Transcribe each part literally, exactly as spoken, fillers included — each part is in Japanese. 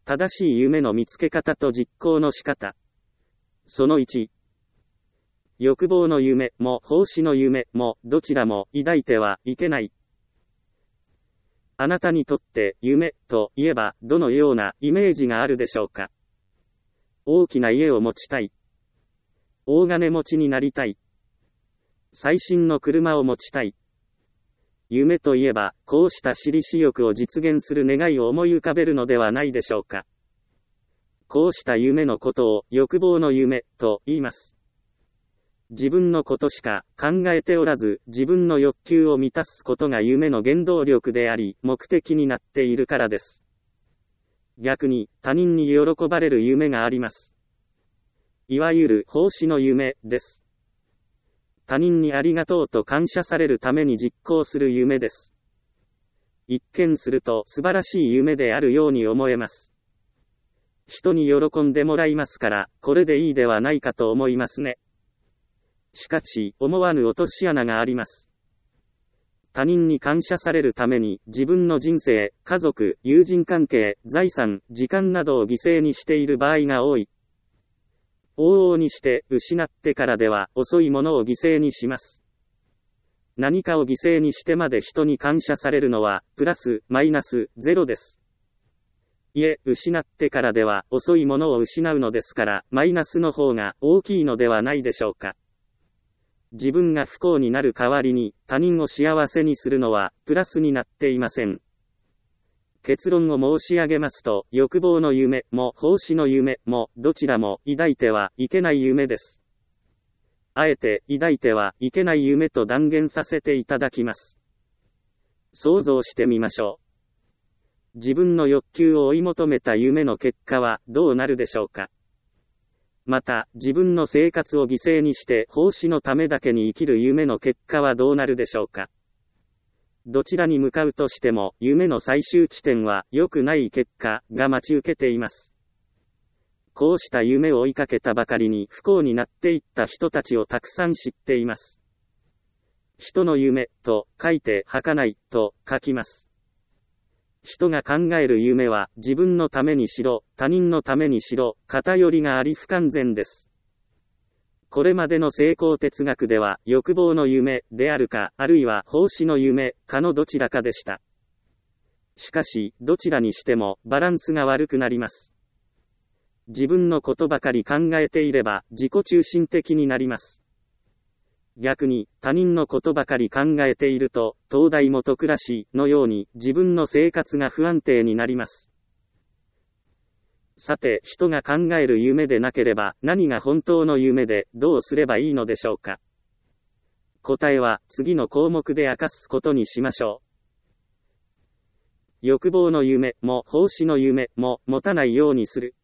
正しい夢の見つけ方と実行の仕方。そのいち。欲望の夢も奉仕の夢もどちらも抱いてはいけない。あなたにとって夢といえばどのようなイメージがあるでしょうか。大きな家を持ちたい。大金持ちになりたい。最新の車を持ちたい。夢といえば、こうした私利私欲を実現する願いを思い浮かべるのではないでしょうか。こうした夢のことを欲望の夢と言います。自分のことしか考えておらず、自分の欲求を満たすことが夢の原動力であり、目的になっているからです。逆に、他人に喜ばれる夢があります。いわゆる奉仕の夢です。他人にありがとうと感謝されるために実行する夢です。一見すると素晴らしい夢であるように思えます。人に喜んでもらいますから、これでいいではないかと思いますね。しかし、思わぬ落とし穴があります。他人に感謝されるために、自分の人生、家族、友人関係、財産、時間などを犠牲にしている場合が多い。往々にして失ってからでは遅いものを犠牲にします。何かを犠牲にしてまで人に感謝されるのは、プラス、マイナス、ゼロです。いえ、失ってからでは遅いものを失うのですから、マイナスの方が大きいのではないでしょうか。自分が不幸になる代わりに、他人を幸せにするのは、プラスになっていません。結論を申し上げますと、欲望の夢も奉仕の夢もどちらも抱いてはいけない夢です。あえて抱いてはいけない夢と断言させていただきます。想像してみましょう。自分の欲求を追い求めた夢の結果はどうなるでしょうか。また、自分の生活を犠牲にして奉仕のためだけに生きる夢の結果はどうなるでしょうか。どちらに向かうとしても、夢の最終地点は良くない結果が待ち受けています。こうした夢を追いかけたばかりに不幸になっていった人たちをたくさん知っています。人の夢と書いて儚いと書きます。人が考える夢は自分のためにしろ、他人のためにしろ、偏りがあり不完全です。これまでの成功哲学では欲望の夢であるか、あるいは奉仕の夢かのどちらかでした。しかし、どちらにしてもバランスが悪くなります。自分のことばかり考えていれば自己中心的になります。逆に他人のことばかり考えていると、東大元暮らしのように自分の生活が不安定になります。さて、人が考える夢でなければ何が本当の夢でどうすればいいのでしょうか。答えは次の項目で明かすことにしましょう。欲望の夢も奉仕の夢も持たないようにする。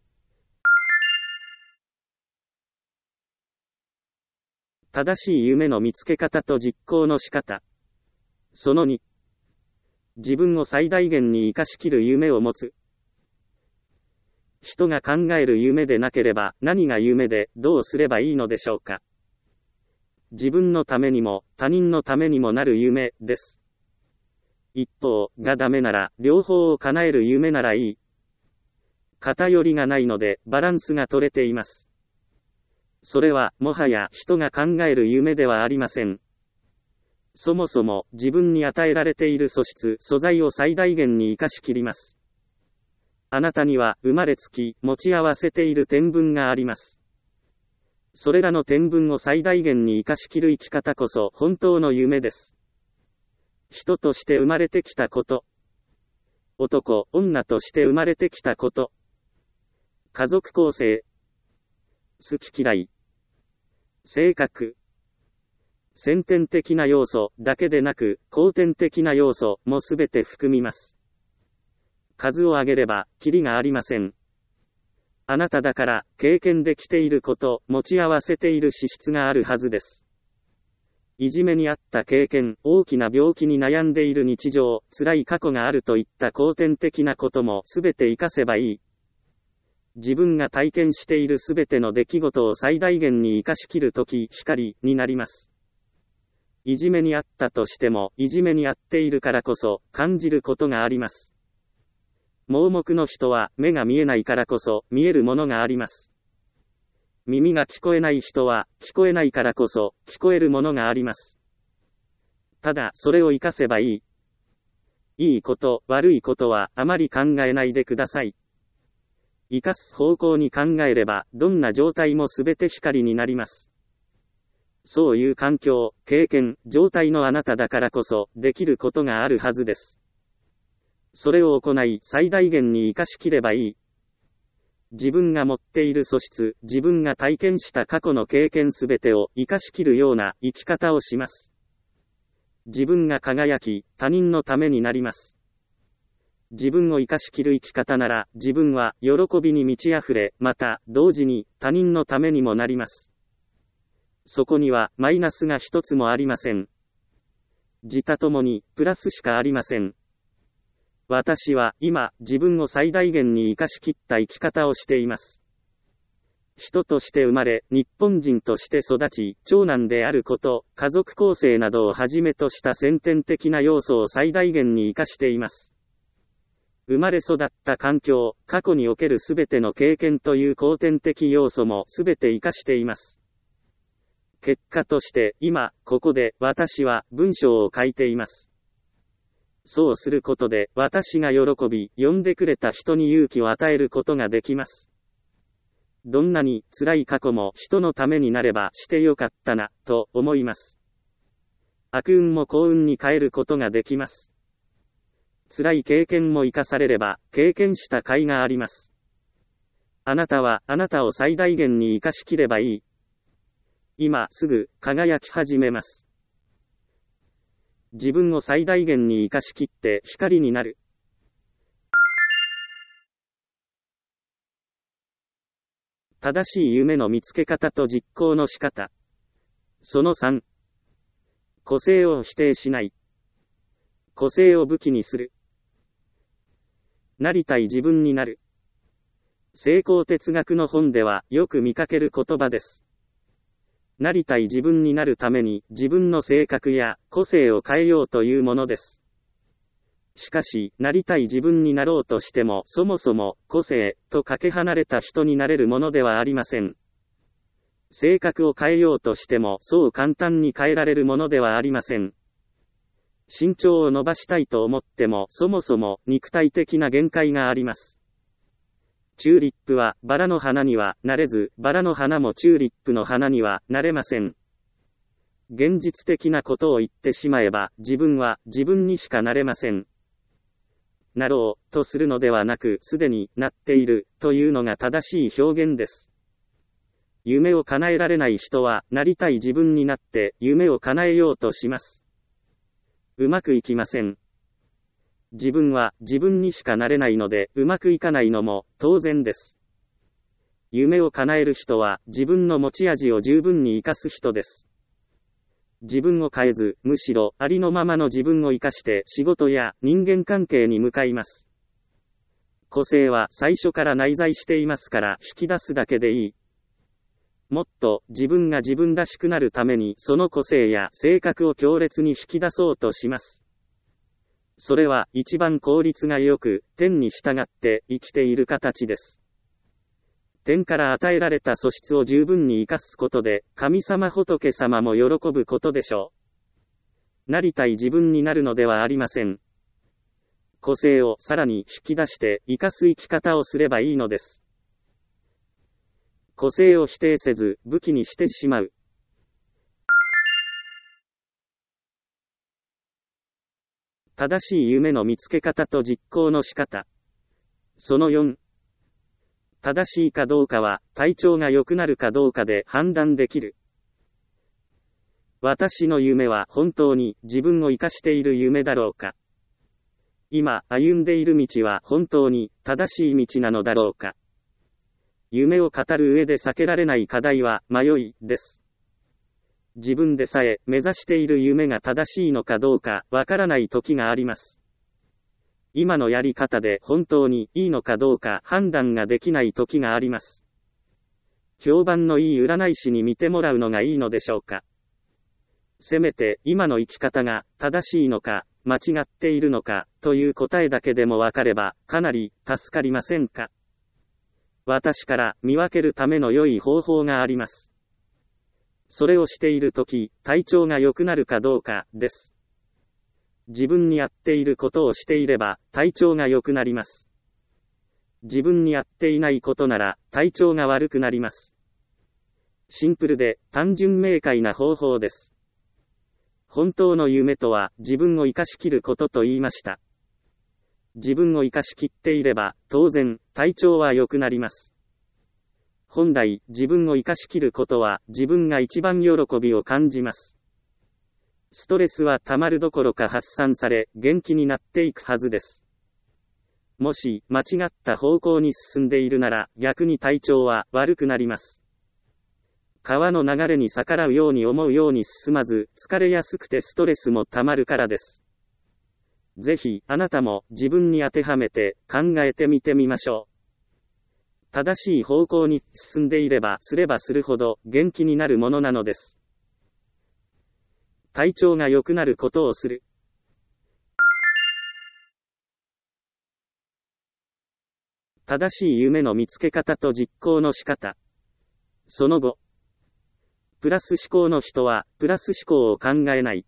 正しい夢の見つけ方と実行の仕方。そのに。自分を最大限に生かしきる夢を持つ。人が考える夢でなければ何が夢でどうすればいいのでしょうか。自分のためにも他人のためにもなる夢です。一方がダメなら両方を叶える夢ならいい。偏りがないのでバランスが取れています。それはもはや人が考える夢ではありません。そもそも自分に与えられている素質、素材を最大限に生かしきります。あなたには生まれつき持ち合わせている天分があります。それらの天分を最大限に生かしきる生き方こそ本当の夢です。人として生まれてきたこと。男、女として生まれてきたこと。家族構成。好き嫌い。性格。先天的な要素だけでなく、後天的な要素もすべて含みます。数を挙げれば、キリがありません。あなただから、経験できていること、持ち合わせている資質があるはずです。いじめにあった経験、大きな病気に悩んでいる日常、辛い過去があるといった後天的なこともすべて活かせばいい。自分が体験しているすべての出来事を最大限に活かしきるとき、光になります。いじめにあったとしても、いじめにあっているからこそ、感じることがあります。 盲目の人は目が見えないからこそ見えるものがあります。耳が聞こえない人は聞こえないからこそ聞こえるものがあります。ただそれを活かせばいい。いいこと、悪いことはあまり考えないでください。生かす方向に考えればどんな状態もすべて光になります。そういう環境、経験、状態のあなただからこそできることがあるはずです。それを行い最大限に生かしきればいい。自分が持っている素質、自分が体験した過去の経験すべてを生かしきるような生き方をします。自分が輝き、他人のためになります。自分を生かしきる生き方なら、自分は喜びに満ち溢れ、また、同時に他人のためにもなります。そこにはマイナスが一つもありません。自他ともにプラスしかありません。私は今、自分を最大限に生かしきった生き方をしています。人として生まれ、日本人として育ち、長男であること、家族構成などをはじめとした先天的な要素を最大限に生かしています。生まれ育った環境、過去におけるすべての経験という後天的要素もすべて生かしています。結果として、今、ここで、私は文章を書いています。そうすることで、私が喜び、呼んでくれた人に勇気を与えることができます。どんなに辛い過去も人のためになればしてよかったな、と思います。悪運も幸運に変えることができます。辛い経験も生かされれば、経験した甲斐があります。あなたは、あなたを最大限に生かしきればいい。今すぐ、輝き始めます。自分を最大限に生かしきって光になる。正しい夢の見つけ方と実行の仕方。そのさん。個性を否定しない。個性を武器にする。なりたい自分になる。成功哲学の本ではよく見かける言葉です。なりたい自分になるために自分の性格や個性を変えようというものです。しかし、なりたい自分になろうとしても、そもそも個性とかけ離れた人になれるものではありません。性格を変えようとしても、そう簡単に変えられるものではありません。身長を伸ばしたいと思っても、そもそも肉体的な限界があります。チューリップはバラの花にはなれず、バラの花もチューリップの花にはなれません。現実的なことを言ってしまえば、自分は自分にしかなれません。なろうとするのではなく、すでになっているというのが正しい表現です。夢を叶えられない人は、なりたい自分になって夢を叶えようとします。うまくいきません。自分は自分にしかなれないので、うまくいかないのも当然です。夢を叶える人は、自分の持ち味を十分に活かす人です。自分を変えず、むしろありのままの自分を生かして仕事や人間関係に向かいます。個性は最初から内在していますから引き出すだけでいい。もっと自分が自分らしくなるためにその個性や性格を強烈に引き出そうとします。それは一番効率が良く、天に従って生きている形です。天から与えられた素質を十分に生かすことで、神様仏様も喜ぶことでしょう。なりたい自分になるのではありません。個性をさらに引き出して生かす生き方をすればいいのです。個性を否定せず、武器にしてしまう。正しい夢の見つけ方と実行の仕方。そのよん。正しいかどうかは、体調が良くなるかどうかで判断できる。私の夢は本当に自分を生かしている夢だろうか。今歩んでいる道は本当に正しい道なのだろうか。夢を語る上で避けられない課題は迷いです。自分でさえ目指している夢が正しいのかどうかわからない時があります。今のやり方で本当にいいのかどうか判断ができない時があります。評判のいい占い師に見てもらうのがいいのでしょうか。せめて今の生き方が正しいのか間違っているのか、という答えだけでもわかれば、かなり助かりませんか。私から見分けるための良い方法があります。それをしているとき、体調が良くなるかどうか、です。自分に合っていることをしていれば、体調が良くなります。自分に合っていないことなら、体調が悪くなります。シンプルで、単純明快な方法です。本当の夢とは、自分を生かしきることと言いました。自分を生かしきっていれば、当然、体調は良くなります。本来、自分を生かしきることは、自分が一番喜びを感じます。ストレスは溜まるどころか発散され、元気になっていくはずです。もし、間違った方向に進んでいるなら、逆に体調は悪くなります。川の流れに逆らうように思うように進まず、疲れやすくてストレスも溜まるからです。ぜひ、あなたも自分に当てはめて考えてみてみましょう。正しい方向に進んでいればすればするほど元気になるものなのです。体調が良くなることをする。正しい夢の見つけ方と実行の仕方。その後、プラス思考の人はプラス思考を考えない。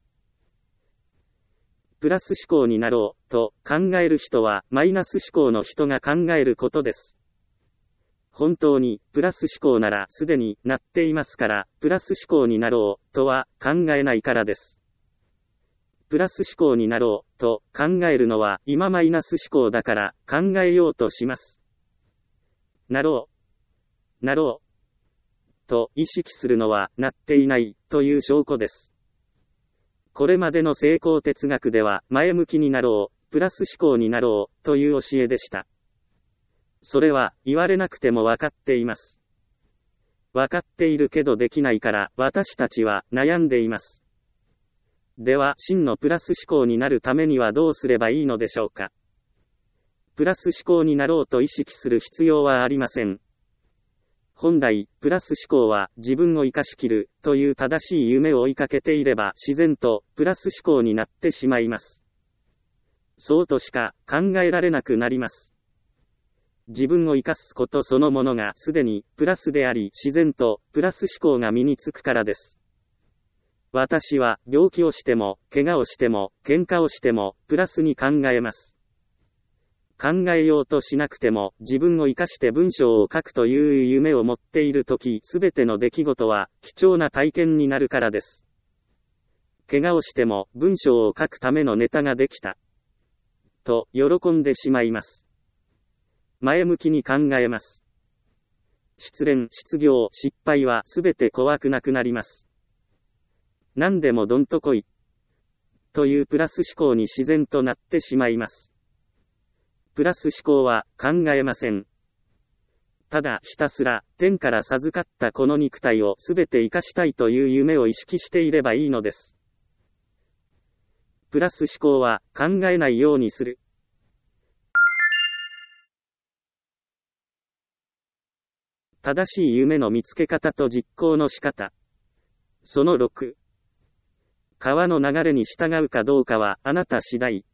プラス思考になろうと考える人はマイナス思考の人が考えることです。本当にプラス思考ならすでになっていますから、プラス思考になろうとは考えないからです。プラス思考になろうと考えるのは今マイナス思考だから考えようとします。なろう、なろうと意識するのはなっていないという証拠です。これまでの成功哲学では前向きになろう、プラス思考になろうという教えでした。それは言われなくてもわかっています。わかっているけどできないから私たちは悩んでいます。では真のプラス思考になるためにはどうすればいいのでしょうか。プラス思考になろうと意識する必要はありません。本来、プラス思考は自分を生かしきるという正しい夢を追いかけていれば自然とプラス思考になってしまいます。そうとしか考えられなくなります。自分を生かすことそのものがすでにプラスであり自然とプラス思考が身につくからです。私は病気をしても怪我をしても喧嘩をしてもプラスに考えます。考えようとしなくても自分を生かして文章を書くという夢を持っているときすべての出来事は貴重な体験になるからです。怪我をしても文章を書くためのネタができたと喜んでしまいます。前向きに考えます。失恋、失業、失敗はすべて怖くなくなります。何でもどんとこい。というプラス思考に自然となってしまいます。プラス思考は考えません。ただひたすら天から授かったこの肉体をすべて生かしたいという夢を意識していればいいのです。プラス思考は考えないようにする。正しい夢の見つけ方と実行の仕方。そのろく。川の流れに従うかどうかはあなた次第。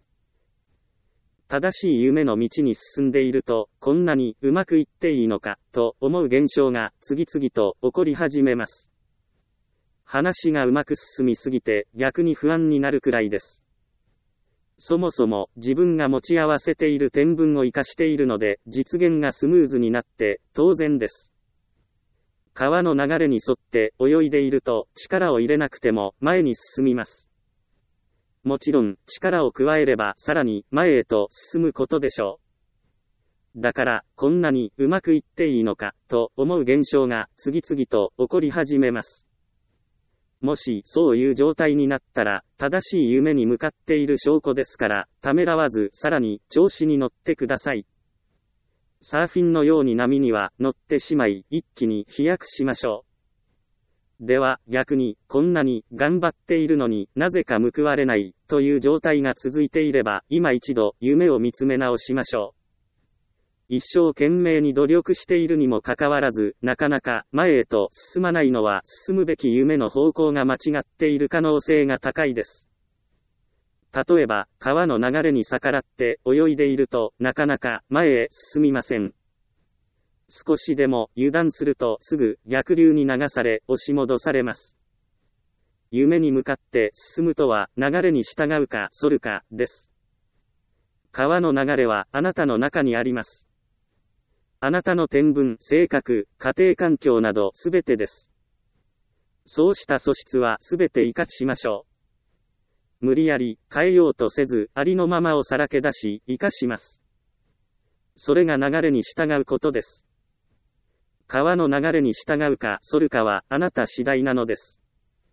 正しい夢の道に進んでいると、こんなにうまくいっていいのか、と思う現象が次々と起こり始めます。話がうまく進みすぎて逆に不安になるくらいです。そもそも自分が持ち合わせている天分を生かしているので実現がスムーズになって当然です。川の流れに沿って泳いでいると力を入れなくても前に進みます。もちろん力を加えればさらに前へと進むことでしょう。だからこんなにうまくいっていいのかと思う現象が次々と起こり始めます。もしそういう状態になったら正しい夢に向かっている証拠ですからためらわずさらに調子に乗ってください。サーフィンのように波には乗ってしまい一気に飛躍しましょう。では逆にこんなに頑張っているのになぜか報われないという状態が続いていれば今一度夢を見つめ直しましょう。一生懸命に努力しているにもかかわらずなかなか前へと進まないのは進むべき夢の方向が間違っている可能性が高いです。 例えば、川の流れに逆らって泳いでいると、なかなか前へ進みません。少しでも油断するとすぐ逆流に流され押し戻されます。夢に向かって進むとは流れに従うか反るかです。川の流れはあなたの中にあります。あなたの天分、性格、家庭環境などすべてです。そうした素質はすべて生かしましょう。無理やり変えようとせずありのままをさらけ出し生かします。それが流れに従うことです。川の流れに従うか反るかはあなた次第なのです。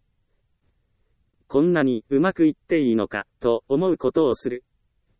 こんなにうまくいっていいのかと思うことをする。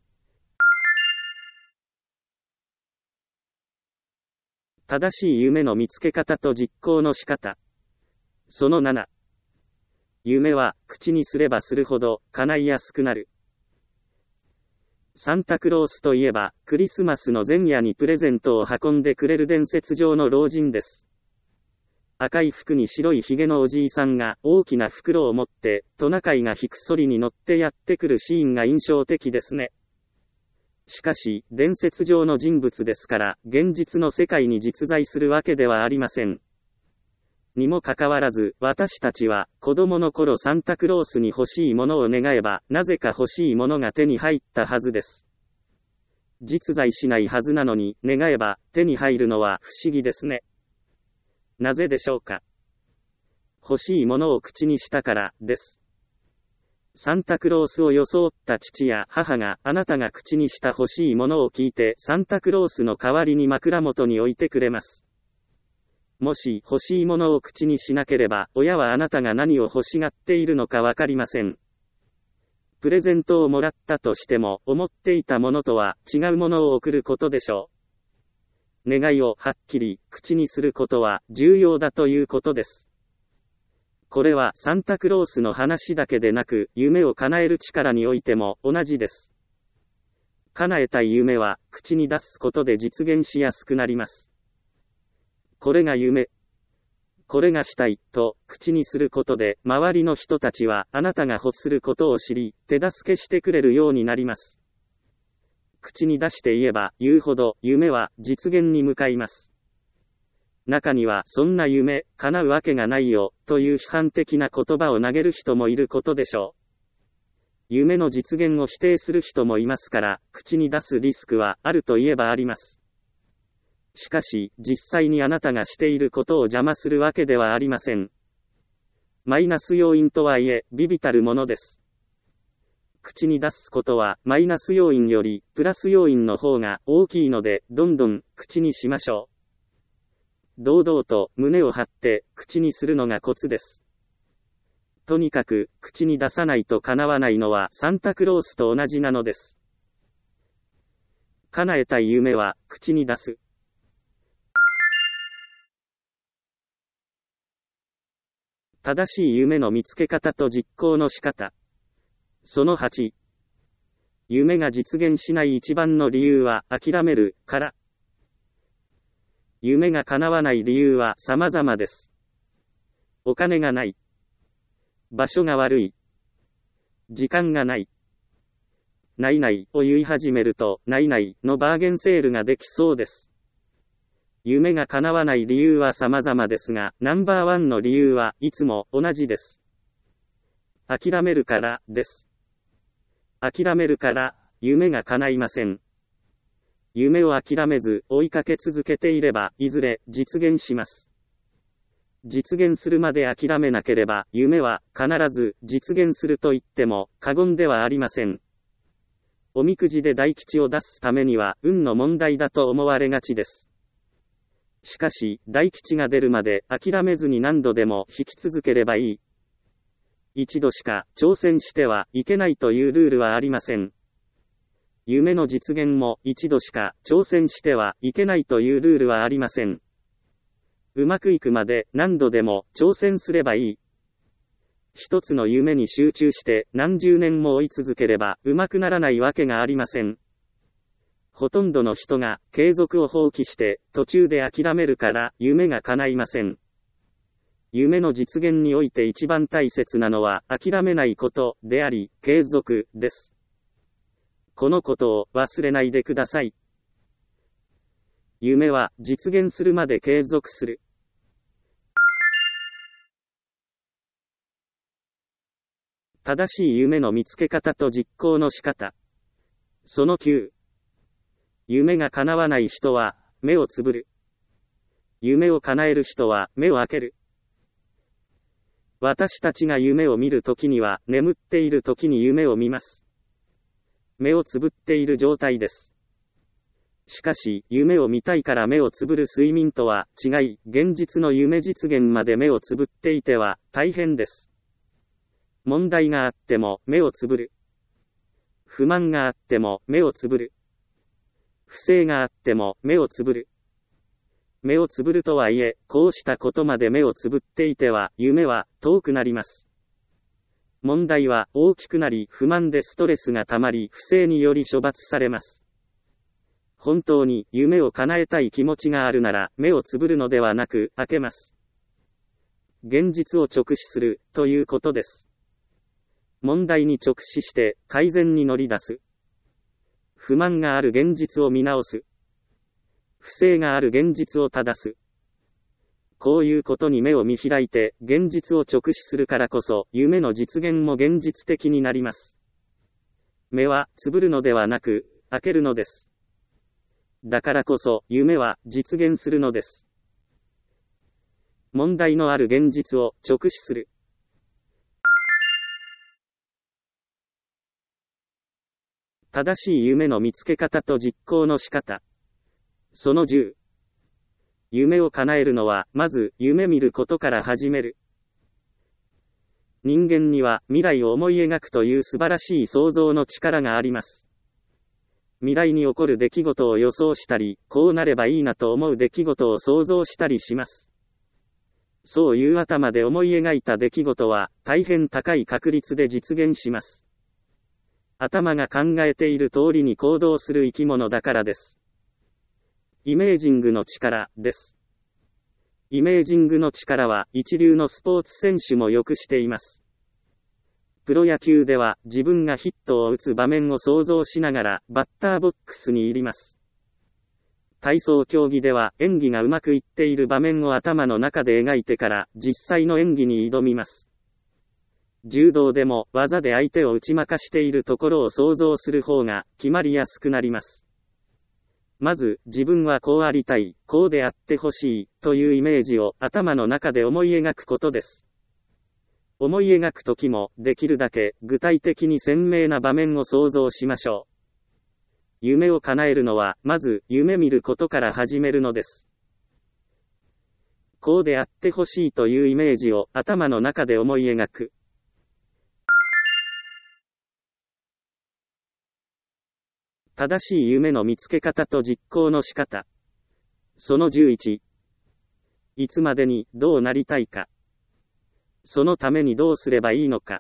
正しい夢の見つけ方と実行の仕方。そのなな。夢は口にすればするほど叶いやすくなる。サンタクロースといえば、クリスマスの前夜にプレゼントを運んでくれる伝説上の老人です。赤い服に白いひげのおじいさんが大きな袋を持って、トナカイが引くソリに乗ってやってくるシーンが印象的ですね。しかし、伝説上の人物ですから、現実の世界に実在するわけではありません。にもかかわらず、私たちは、子供の頃サンタクロースに欲しいものを願えば、なぜか欲しいものが手に入ったはずです。実在しないはずなのに、願えば、手に入るのは不思議ですね。なぜでしょうか。欲しいものを口にしたから、です。サンタクロースを装った父や母が、あなたが口にした欲しいものを聞いて、サンタクロースの代わりに枕元に置いてくれます。もし欲しいものを口にしなければ、親はあなたが何を欲しがっているのかわかりません。プレゼントをもらったとしても、思っていたものとは違うものを送ることでしょう。願いをはっきり口にすることは重要だということです。これはサンタクロースの話だけでなく、夢を叶える力においても同じです。叶えたい夢は口に出すことで実現しやすくなります。これが夢。これがしたい、と、口にすることで、周りの人たちは、あなたが欲することを知り、手助けしてくれるようになります。口に出して言えば、言うほど、夢は、実現に向かいます。中には、そんな夢、叶うわけがないよ、という批判的な言葉を投げる人もいることでしょう。夢の実現を否定する人もいますから、口に出すリスクは、あると言えばあります。しかし、実際にあなたがしていることを邪魔するわけではありません。マイナス要因とはいえ、微々たるものです。口に出すことは、マイナス要因より、プラス要因の方が大きいので、どんどん、口にしましょう。堂々と、胸を張って、口にするのがコツです。とにかく、口に出さないと叶わないのは、サンタクロースと同じなのです。叶えたい夢は、口に出す。正しい夢の見つけ方と実行の仕方。そのはち。夢が実現しない一番の理由は諦めるから。夢が叶わない理由は様々です。お金がない。場所が悪い。時間がない。ないないを言い始めると、ないないのバーゲンセールができそうです。夢が叶わない理由は様々ですが、ナンバーワンの理由はいつも同じです。諦めるからです。諦めるから夢が叶いません。夢を諦めず追いかけ続けていれば、いずれ実現します。実現するまで諦めなければ、夢は必ず実現すると言っても過言ではありません。おみくじで大吉を出すためには運の問題だと思われがちです。しかし、大吉が出るまで諦めずに何度でも引き続ければいい。一度しか挑戦してはいけないというルールはありません。夢の実現も一度しか挑戦してはいけないというルールはありません。うまくいくまで何度でも挑戦すればいい。一つの夢に集中して何十年も追い続ければうまくならないわけがありません。ほとんどの人が継続を放棄して途中で諦めるから夢が叶いません。夢の実現において一番大切なのは諦めないことであり継続です。 このことを忘れないでください。夢は実現するまで継続する。正しい夢の見つけ方と実行の仕方。そのきゅう。夢が叶わない人は目をつぶる。夢を叶える人は目を開ける。私たちが夢を見るときには眠っているときに夢を見ます。目をつぶっている状態です。しかし、夢を見たいから目をつぶる睡眠とは違い、現実の夢実現まで目をつぶっていては大変です。問題があっても目をつぶる。不満があっても目をつぶる。不正があっても目をつぶる。目をつぶるとはいえ、こうしたことまで目をつぶっていては、夢は遠くなります。問題は大きくなり、不満でストレスがたまり、不正により処罰されます。本当に夢を叶えたい気持ちがあるなら、目をつぶるのではなく、開けます。現実を直視する、ということです。問題に直視して、改善に乗り出す。不満がある現実を見直す。不正がある現実を正す。こういうことに目を見開いて、現実を直視するからこそ、夢の実現も現実的になります。目は、つぶるのではなく、開けるのです。だからこそ、夢は、実現するのです。問題のある現実を、直視する。正しい夢の見つけ方と実行の仕方。そのじゅう。夢を叶えるのは、まず、夢見ることから始める。人間には、未来を思い描くという素晴らしい想像の力があります。未来に起こる出来事を予想したり、こうなればいいなと思う出来事を想像したりします。そういう頭で思い描いた出来事は、大変高い確率で実現します。頭が考えている通りに行動する生き物だからです。イメージングの力です。イメージングの力は一流のスポーツ選手もよくしています。プロ野球では自分がヒットを打つ場面を想像しながらバッターボックスに入ります。体操競技では演技がうまくいっている場面を頭の中で描いてから実際の演技に挑みます。柔道でも技で相手を打ち負かしているところを想像する方が決まりやすくなります。まず、自分はこうありたい、こうであってほしい、というイメージを頭の中で思い描くことです。思い描くときも、できるだけ具体的に鮮明な場面を想像しましょう。夢を叶えるのは、まず、夢見ることから始めるのです。こうであってほしいというイメージを頭の中で思い描く。正しい夢の見つけ方と実行の仕方。そのじゅういち。いつまでにどうなりたいか。そのためにどうすればいいのか。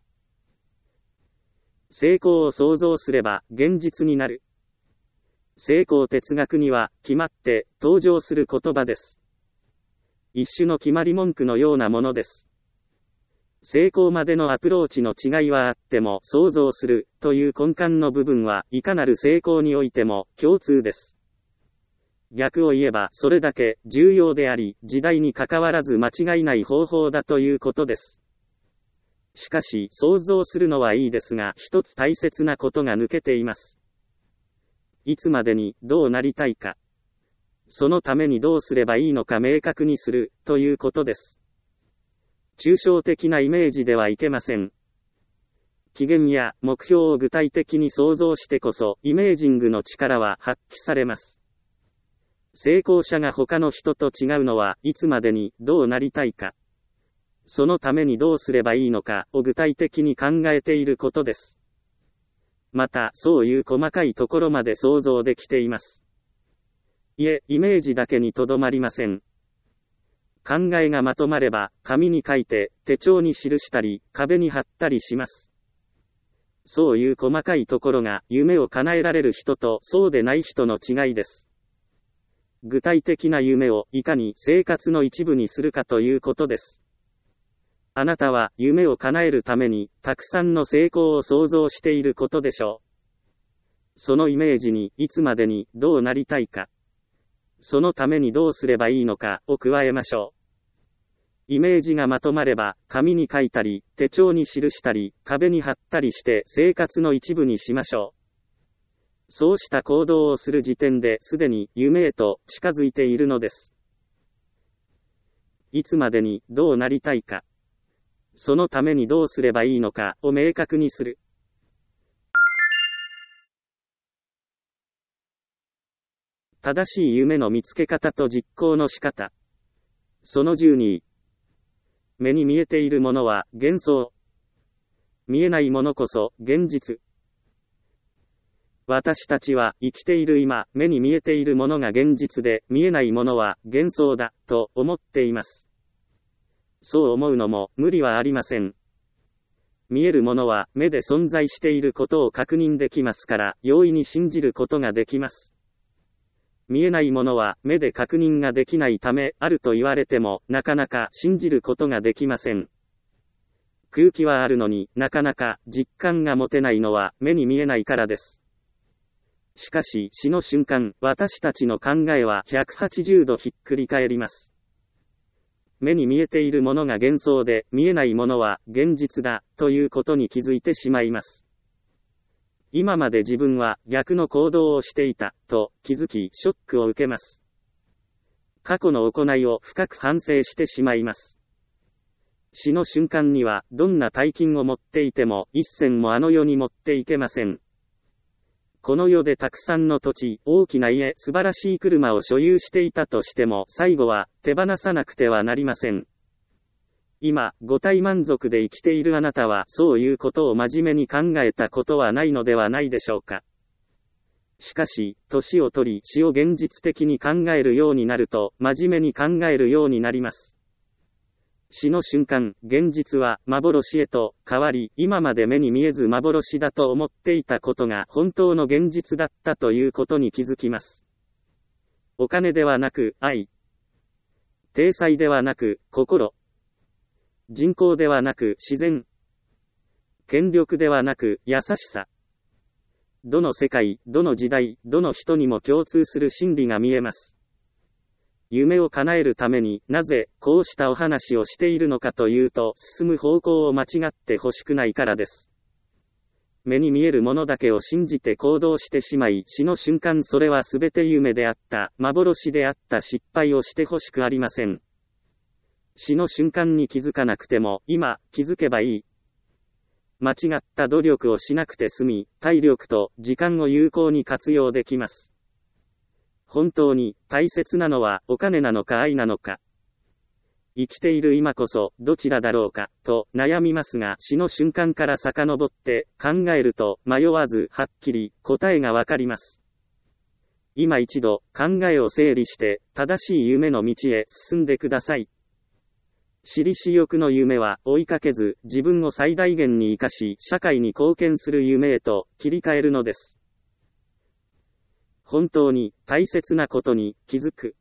成功を想像すれば現実になる。成功哲学には決まって登場する言葉です。一種の決まり文句のようなものです。成功までのアプローチの違いはあっても想像するという根幹の部分はいかなる成功においても共通です。逆を言えばそれだけ重要であり時代に関わらず間違いない方法だということです。しかし想像するのはいいですが一つ大切なことが抜けています。いつまでにどうなりたいか。そのためにどうすればいいのか明確にするということです。抽象的なイメージではいけません。期限や目標を具体的に想像してこそ、イメージングの力は発揮されます。成功者が他の人と違うのは、いつまでにどうなりたいか。そのためにどうすればいいのかを具体的に考えていることです。また、そういう細かいところまで想像できています。いえ、イメージだけにとどまりません。考えがまとまれば、紙に書いて、手帳に記したり、壁に貼ったりします。そういう細かいところが、夢を叶えられる人と、そうでない人の違いです。具体的な夢を、いかに生活の一部にするかということです。あなたは、夢を叶えるために、たくさんの成功を想像していることでしょう。 そのイメージにいつまでにどうなりたいか、そのためにどうすればいいのかを加えましょう。イメージがまとまれば、紙に書いたり、手帳に記したり、壁に貼ったりして生活の一部にしましょう。そうした行動をする時点ですでに夢へと近づいているのです。いつまでにどうなりたいか、そのためにどうすればいいのかを明確にする。正しい夢の見つけ方と実行の仕方。そのじゅうに。目に見えているものは幻想。見えないものこそ現実。私たちは生きている今、目に見えているものが現実で、見えないものは幻想だ、と思っています。そう思うのも無理はありません。見えるものは目で存在していることを確認できますから、容易に信じることができます。見えないものは目で確認ができないため、あると言われても、なかなか信じることができません。空気はあるのになかなか実感が持てないのは目に見えないからです。しかし死の瞬間、私たちの考えはひゃくはちじゅうどひっくり返ります。目に見えているものが幻想で、見えないものは現実だ、ということに気づいてしまいます。今まで自分は逆の行動をしていた、と気づきショックを受けます。過去の行いを深く反省してしまいます。死の瞬間にはどんな大金を持っていても一銭もあの世に持っていけません。この世でたくさんの土地、大きな家、素晴らしい車を所有していたとしても、最後は手放さなくてはなりません。今、五体満足で生きているあなたは、そういうことを真面目に考えたことはないのではないでしょうか。しかし、年を取り、死を現実的に考えるようになると、真面目に考えるようになります。死の瞬間、現実は幻へと変わり、今まで目に見えず幻だと思っていたことが本当の現実だったということに気づきます。お金ではなく愛。体裁ではなく心。人口ではなく自然。権力ではなく優しさ。どの世界、どの時代、どの人にも共通する真理が見えます。夢を叶えるためになぜこうしたお話をしているのかというと、進む方向を間違ってほしくないからです。目に見えるものだけを信じて行動してしまい、死の瞬間それはすべて夢であった、幻であった失敗をしてほしくありません。死の瞬間に気づかなくても、今気づけばいい。間違った努力をしなくて済み、体力と時間を有効に活用できます。本当に大切なのはお金なのか愛なのか。生きている今こそどちらだろうかと悩みますが、死の瞬間から遡って考えると迷わずはっきり答えがわかります。今一度考えを整理して正しい夢の道へ進んでください。私利私欲の夢は追いかけず、自分を最大限に生かし社会に貢献する夢へと切り替えるのです。本当に大切なことに気づく。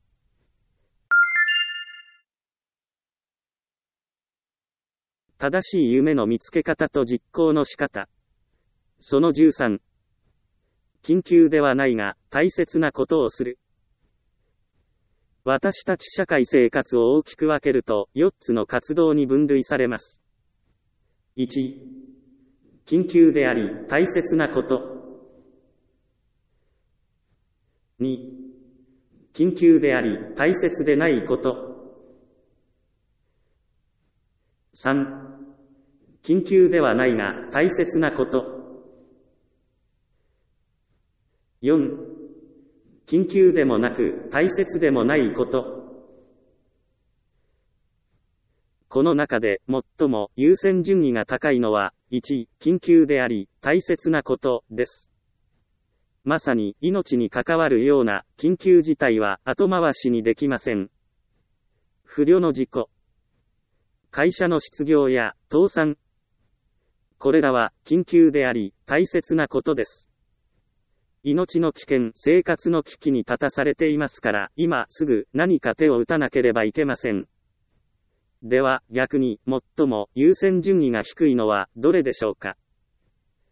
正しい夢の見つけ方と実行の仕方。そのじゅうさん。緊急ではないが大切なことをする。私たち社会生活を大きく分けるとよっつの活動に分類されます。いち. 緊急であり大切なこと。に. 緊急であり大切でないこと。さん. 緊急ではないが大切なこと。よん. 緊急でもなく大切でもないこと。この中で最も優先順位が高いのは、いち. 緊急であり大切なことです。まさに命に関わるような緊急事態は後回しにできません。不慮の事故、会社の失業や倒産、これらは緊急であり大切なことです。命の危険、生活の危機に立たされていますから、今すぐ何か手を打たなければいけません。では逆に最も優先順位が低いのはどれでしょうか。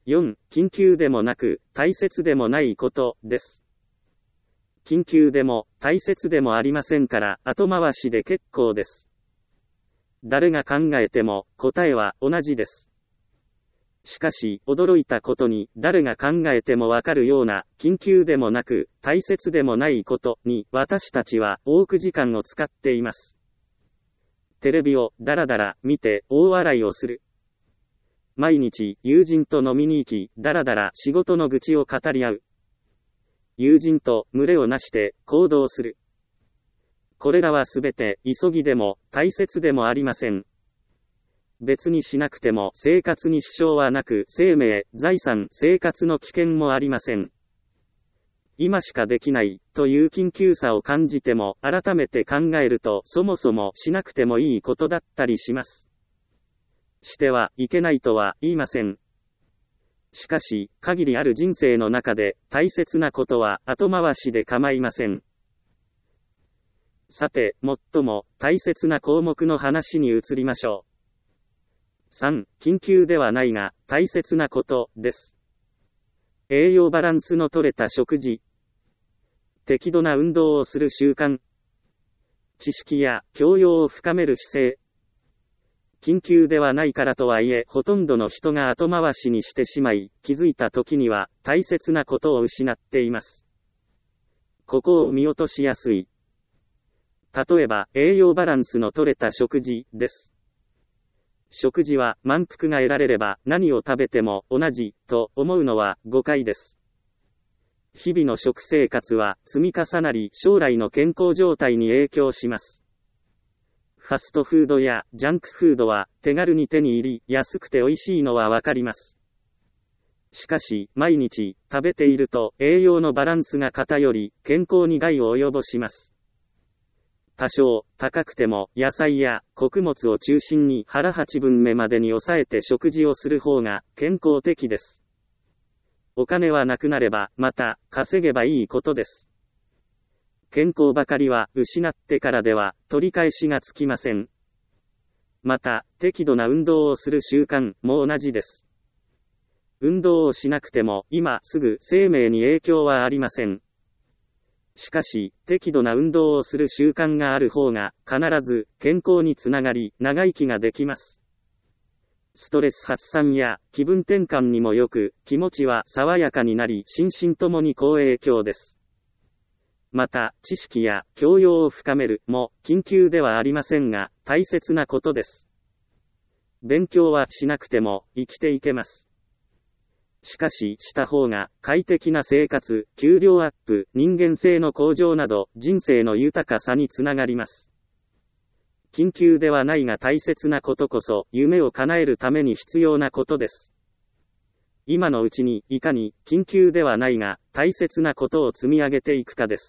よん、緊急でもなく、大切でもないことです。緊急でも、大切でもありませんから、後回しで結構です。誰が考えても、答えは同じです。しかし、驚いたことに、誰が考えてもわかるような、緊急でもなく、大切でもないことに、私たちは多く時間を使っています。テレビをだらだら見て大笑いをする。毎日友人と飲みに行き、だらだら仕事の愚痴を語り合う。友人と群れをなして行動する。これらはすべて急ぎでも大切でもありません。別にしなくても生活に支障はなく、生命、財産、生活の危険もありません。今しかできないという緊急さを感じても、改めて考えるとそもそもしなくてもいいことだったりします。してはいけないとは言いません。しかし、限りある人生の中で大切なことは後回しで構いません。さて、最も大切な項目の話に移りましょう。さん、緊急ではないが大切なことです。栄養バランスの取れた食事。適度な運動をする習慣。知識や教養を深める姿勢。緊急ではないからとはいえ、ほとんどの人が後回しにしてしまい、気づいた時には大切なことを失っています。ここを見落としやすい。例えば、栄養バランスの取れた食事です。食事は満腹が得られれば何を食べても同じと思うのは誤解です。日々の食生活は積み重なり将来の健康状態に影響します。ファストフードやジャンクフードは手軽に手に入り安くて美味しいのはわかります。しかし毎日食べていると栄養のバランスが偏り健康に害を及ぼします。多少高くても野菜や穀物を中心に腹八分目までに抑えて食事をする方が健康的です。お金はなくなればまた稼げばいいことです。健康ばかりは失ってからでは取り返しがつきません。また適度な運動をする習慣も同じです。運動をしなくても今すぐ生命に影響はありません。しかし、適度な運動をする習慣がある方が、必ず、健康につながり、長生きができます。ストレス発散や、気分転換にもよく、気持ちは爽やかになり、心身ともに好影響です。また、知識や、教養を深める、も、緊急ではありませんが、大切なことです。勉強はしなくても、生きていけます。しかし、した方が、快適な生活、給料アップ、人間性の向上など、人生の豊かさにつながります。緊急ではないが大切なことこそ、夢を叶えるために必要なことです。今のうちに、いかに、緊急ではないが、大切なことを積み上げていくかです。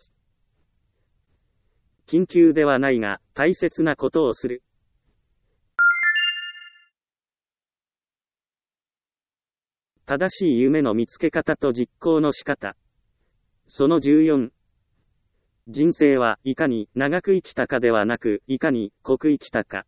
緊急ではないが、大切なことをする。正しい夢の見つけ方と実行の仕方。そのじゅうよん。人生はいかに長く生きたかではなく、いかに濃く生きたか。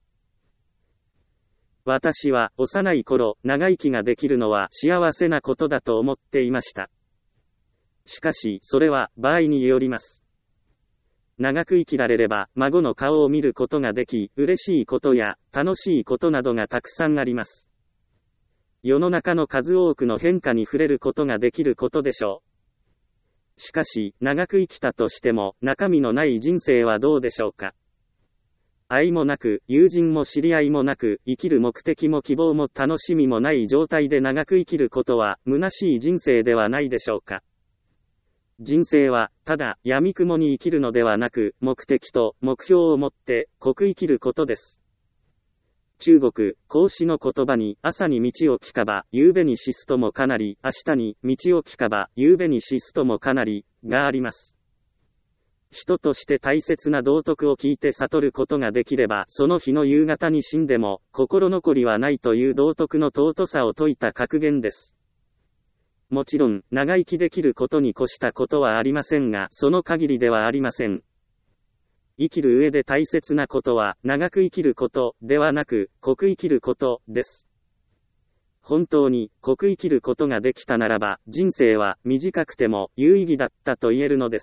私は幼い頃、長生きができるのは幸せなことだと思っていました。しかし、それは場合によります。長く生きられれば、孫の顔を見ることができ、嬉しいことや楽しいことなどがたくさんあります。世の中の数多くの変化に触れることができることでしょう。しかし、長く生きたとしても、中身のない人生はどうでしょうか。愛もなく、友人も知り合いもなく、生きる目的も希望も楽しみもない状態で長く生きることは、虚しい人生ではないでしょうか。人生は、ただ、闇雲に生きるのではなく、目的と目標を持って、濃く生きることです。中国、孔子の言葉に、朝に道を聞かば、夕べに死すともかなり、明日に道を聞かば、夕べに死すともかなり、があります。人として大切な道徳を聞いて悟ることができれば、その日の夕方に死んでも、心残りはないという道徳の尊さを説いた格言です。もちろん、長生きできることに越したことはありませんが、その限りではありません。生きる上で大切なことは、長く生きることではなく、濃く生きることです。 本当に濃く生きることができたならば、人生は短くても有意義だったと言えるのです。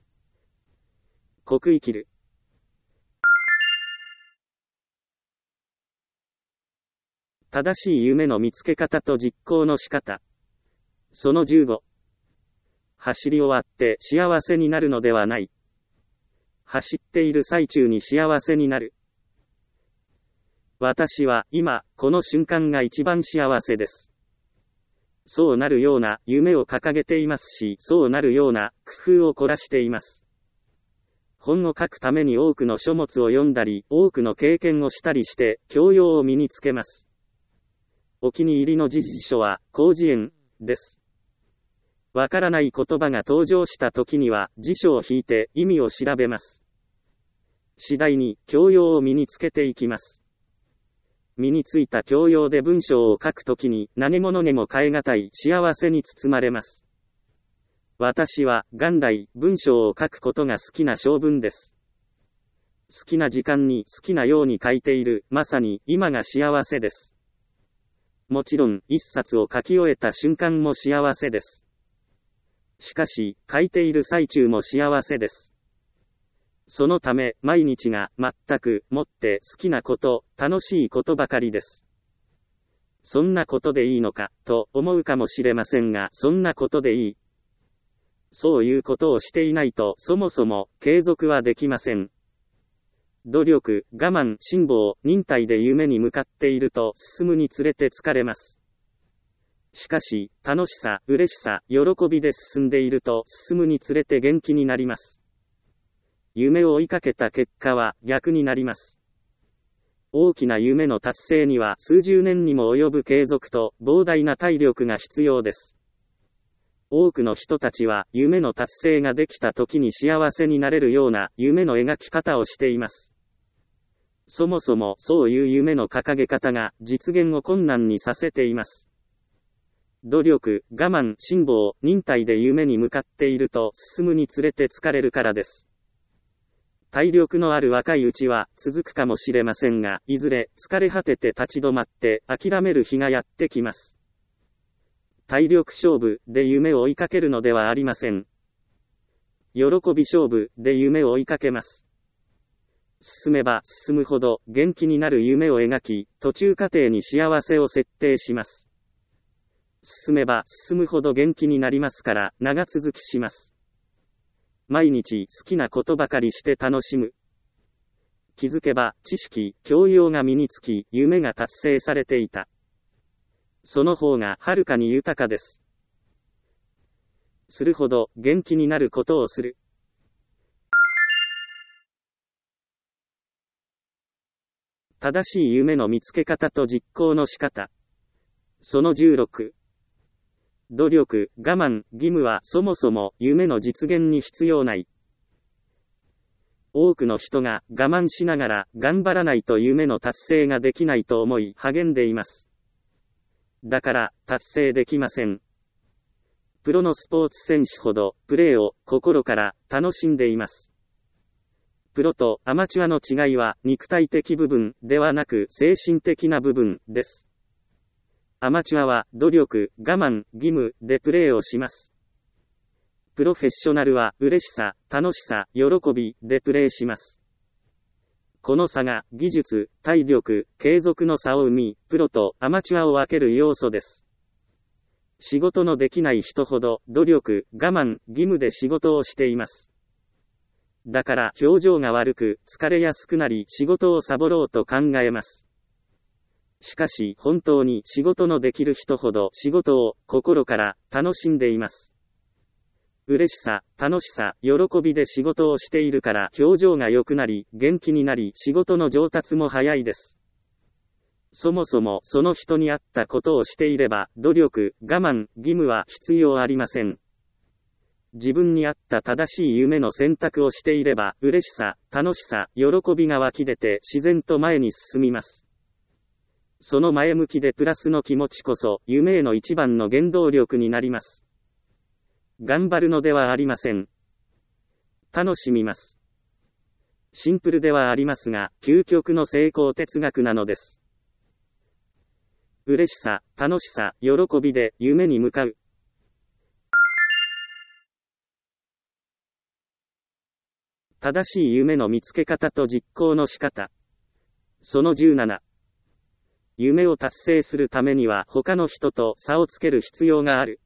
濃く生きる。正しい夢の見つけ方と実行の仕方。そのじゅうご。走り終わって幸せになるのではない。走っている最中に幸せになる。私は今、この瞬間が一番幸せです。そうなるような夢を掲げていますし、そうなるような工夫を凝らしています。本を書くために多くの書物を読んだり、多くの経験をしたりして、教養を身につけます。お気に入りの辞書は、広辞苑です。わからない言葉が登場した時には、辞書を引いて意味を調べます。次第に教養を身につけていきます。身についた教養で文章を書くときに何者にも代え難い幸せに包まれます。私は元来文章を書くことが好きな性分です。好きな時間に好きなように書いている、まさに今が幸せです。もちろん一冊を書き終えた瞬間も幸せです。しかし書いている最中も幸せです。そのため、毎日が全くもって好きなこと、楽しいことばかりです。そんなことでいいのか、と思うかもしれませんが、そんなことでいい。そういうことをしていないと、そもそも継続はできません。努力、我慢、辛抱、忍耐で夢に向かっていると、進むにつれて疲れます。しかし、楽しさ、嬉しさ、喜びで進んでいると、進むにつれて元気になります。夢を追いかけた結果は逆になります。大きな夢の達成には数十年にも及ぶ継続と膨大な体力が必要です。多くの人たちは夢の達成ができた時に幸せになれるような夢の描き方をしています。そもそもそういう夢の掲げ方が実現を困難にさせています。努力、我慢、辛抱、忍耐で夢に向かっていると進むにつれて疲れるからです。体力のある若いうちは続くかもしれませんが、いずれ疲れ果てて立ち止まって諦める日がやってきます。体力勝負で夢を追いかけるのではありません。喜び勝負で夢を追いかけます。進めば進むほど元気になる夢を描き、途中過程に幸せを設定します。進めば進むほど元気になりますから長続きします。毎日好きなことばかりして楽しむ。気づけば知識、教養が身につき、夢が達成されていた。その方がはるかに豊かです。するほど元気になることをする。正しい夢の見つけ方と実行の仕方。そのじゅうろく。努力、我慢、義務はそもそも夢の実現に必要ない。多くの人が我慢しながら頑張らないと夢の達成ができないと思い励んでいます。だから達成できません。プロのスポーツ選手ほどプレーを心から楽しんでいます。プロとアマチュアの違いは肉体的部分ではなく精神的な部分です。アマチュアは努力、我慢、義務でプレーをします。プロフェッショナルは嬉しさ、楽しさ、喜びでプレーします。この差が技術、体力、継続の差を生み、プロとアマチュアを分ける要素です。仕事のできない人ほど努力、我慢、義務で仕事をしています。だから表情が悪く疲れやすくなり仕事をサボろうと考えます。しかし本当に仕事のできる人ほど仕事を心から楽しんでいます。嬉しさ、楽しさ、喜びで仕事をしているから表情が良くなり元気になり仕事の上達も早いです。そもそもその人に合ったことをしていれば努力、我慢、義務は必要ありません。自分に合った正しい夢の選択をしていれば嬉しさ、楽しさ、喜びが湧き出て自然と前に進みます。その前向きでプラスの気持ちこそ夢への一番の原動力になります。頑張るのではありません。楽しみます。シンプルではありますが、究極の成功哲学なのです。 嬉しさ、楽しさ、喜びで夢に向かう。正しい夢の見つけ方と実行の仕方。そのじゅうなな。夢を達成するためには他の人と差をつける必要がある。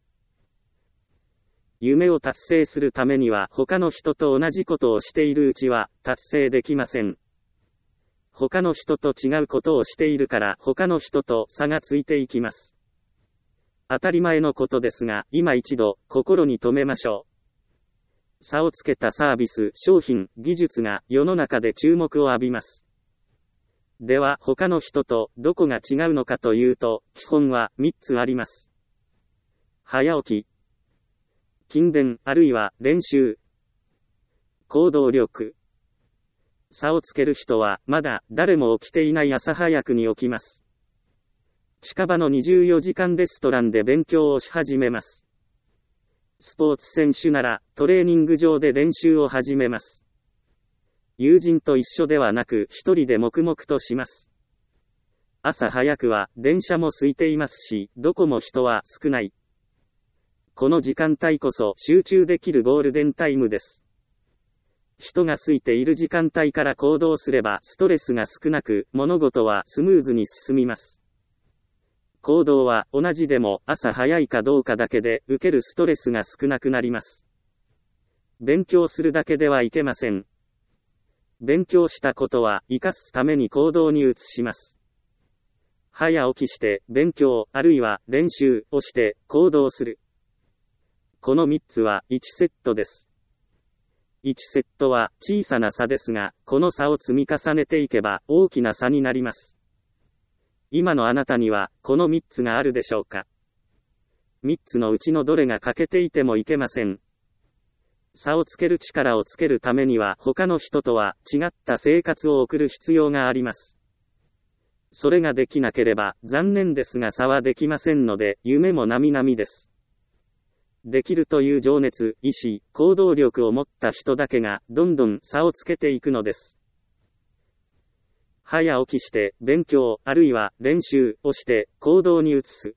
夢を達成するためには他の人と同じことをしているうちは達成できません。他の人と違うことをしているから他の人と差がついていきます。当たり前のことですが、今一度心に留めましょう。差をつけたサービス、商品、技術が世の中で注目を浴びます。では他の人とどこが違うのかというと、基本はみっつあります。早起き、勤勉あるいは練習、行動力。差をつける人はまだ誰も起きていない朝早くに起きます。近場のにじゅうよじかんレストランで勉強をし始めます。スポーツ選手ならトレーニング場で練習を始めます。友人と一緒ではなく一人で黙々とします。朝早くは電車も空いていますし、どこも人は少ない。この時間帯こそ集中できるゴールデンタイムです。人が空いている時間帯から行動すればストレスが少なく、物事はスムーズに進みます。行動は同じでも朝早いかどうかだけで受けるストレスが少なくなります。勉強するだけではいけません。勉強したことは生かすために行動に移します。早起きして勉強あるいは練習をして行動する。このみっつはいちセットです。いちセットは小さな差ですが、この差を積み重ねていけば大きな差になります。今のあなたにはこのみっつがあるでしょうか。みっつのうちのどれが欠けていてもいけません。差をつける力をつけるためには他の人とは違った生活を送る必要があります。それができなければ残念ですが差はできませんので、夢も並々です。できるという情熱、意志、行動力を持った人だけがどんどん差をつけていくのです。早起きして勉強あるいは練習をして行動に移す。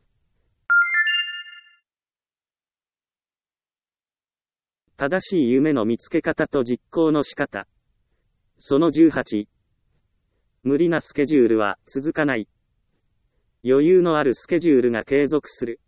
正しい夢の見つけ方と実行の仕方。そのじゅうはち。無理なスケジュールは続かない。余裕のあるスケジュールが継続する。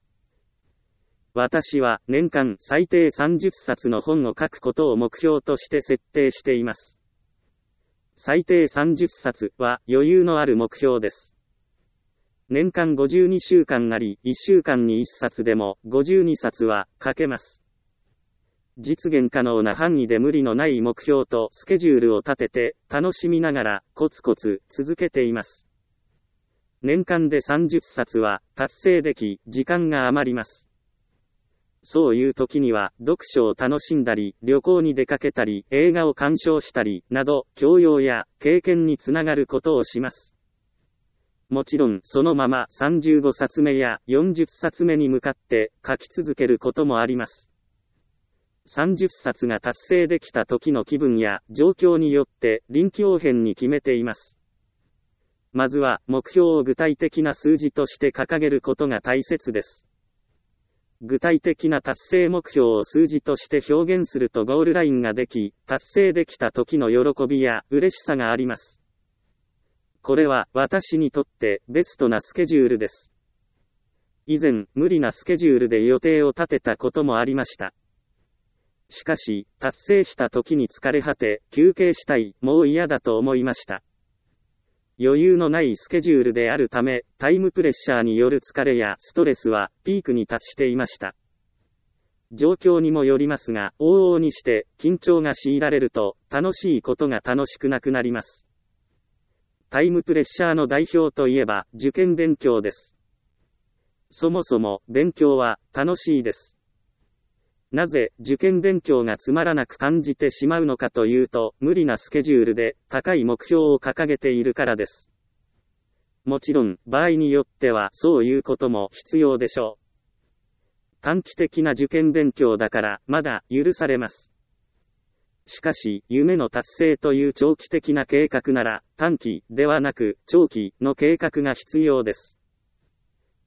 私は年間最低さんじゅっさつの本を書くことを目標として設定しています。最低さんじゅっさつは余裕のある目標です。年間ごじゅうにしゅうかんあり、いっしゅうかんにいっさつでもごじゅうにさつは書けます。実現可能な範囲で無理のない目標とスケジュールを立てて楽しみながらコツコツ続けています。年間でさんじゅっさつは達成でき、時間が余ります。そういう時には読書を楽しんだり、旅行に出かけたり、映画を鑑賞したりなど教養や経験につながることをします。もちろんそのままさんじゅうごさつめやよんじゅっさつめに向かって書き続けることもあります。さんじゅっさつが達成できた時の気分や状況によって臨機応変に決めています。まずは目標を具体的な数字として掲げることが大切です。具体的な達成目標を数字として表現するとゴールラインができ、達成できた時の喜びや嬉しさがあります。これは私にとってベストなスケジュールです。以前、無理なスケジュールで予定を立てたこともありました。しかし、達成した時に疲れ果て、休憩したい、もう嫌だと思いました。余裕のないスケジュールであるため、タイムプレッシャーによる疲れやストレスはピークに達していました。状況にもよりますが、往々にして緊張が強いられると、楽しいことが楽しくなくなります。タイムプレッシャーの代表といえば、受験勉強です。そもそも、勉強は楽しいです。なぜ受験勉強がつまらなく感じてしまうのかというと、無理なスケジュールで高い目標を掲げているからです。もちろん、場合によってはそういうことも必要でしょう。短期的な受験勉強だからまだ許されます。しかし、夢の達成という長期的な計画なら、短期ではなく長期の計画が必要です。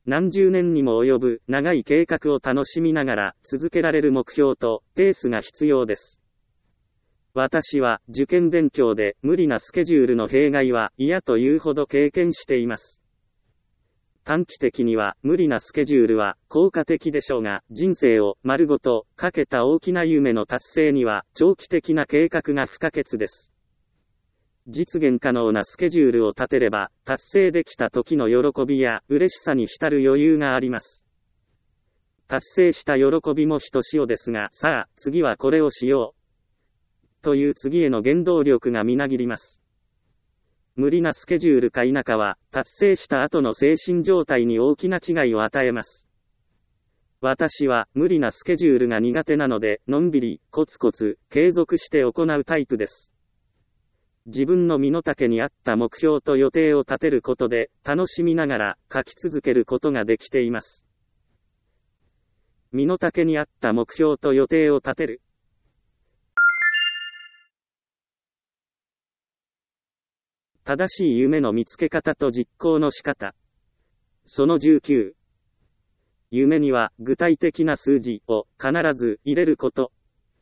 何十年にも及ぶ長い計画を楽しみながら続けられる目標とペースが必要です。私は受験勉強で無理なスケジュールの弊害は嫌というほど経験しています。短期的には無理なスケジュールは効果的でしょうが、人生を丸ごとかけた大きな夢の達成には長期的な計画が不可欠です。実現可能なスケジュールを立てれば、達成できた時の喜びや嬉しさに浸る余裕があります。達成した喜びもひとしおですが、さあ、次はこれをしよう。という次への原動力がみなぎります。無理なスケジュールか否かは、達成した後の精神状態に大きな違いを与えます。私は無理なスケジュールが苦手なので、のんびり、コツコツ、継続して行うタイプです。自分の身の丈に合った目標と予定を立てることで、楽しみながら書き続けることができています。身の丈に合った目標と予定を立てる。正しい夢の見つけ方と実行の仕方。そのじゅうきゅう。夢には具体的な数字を必ず入れること。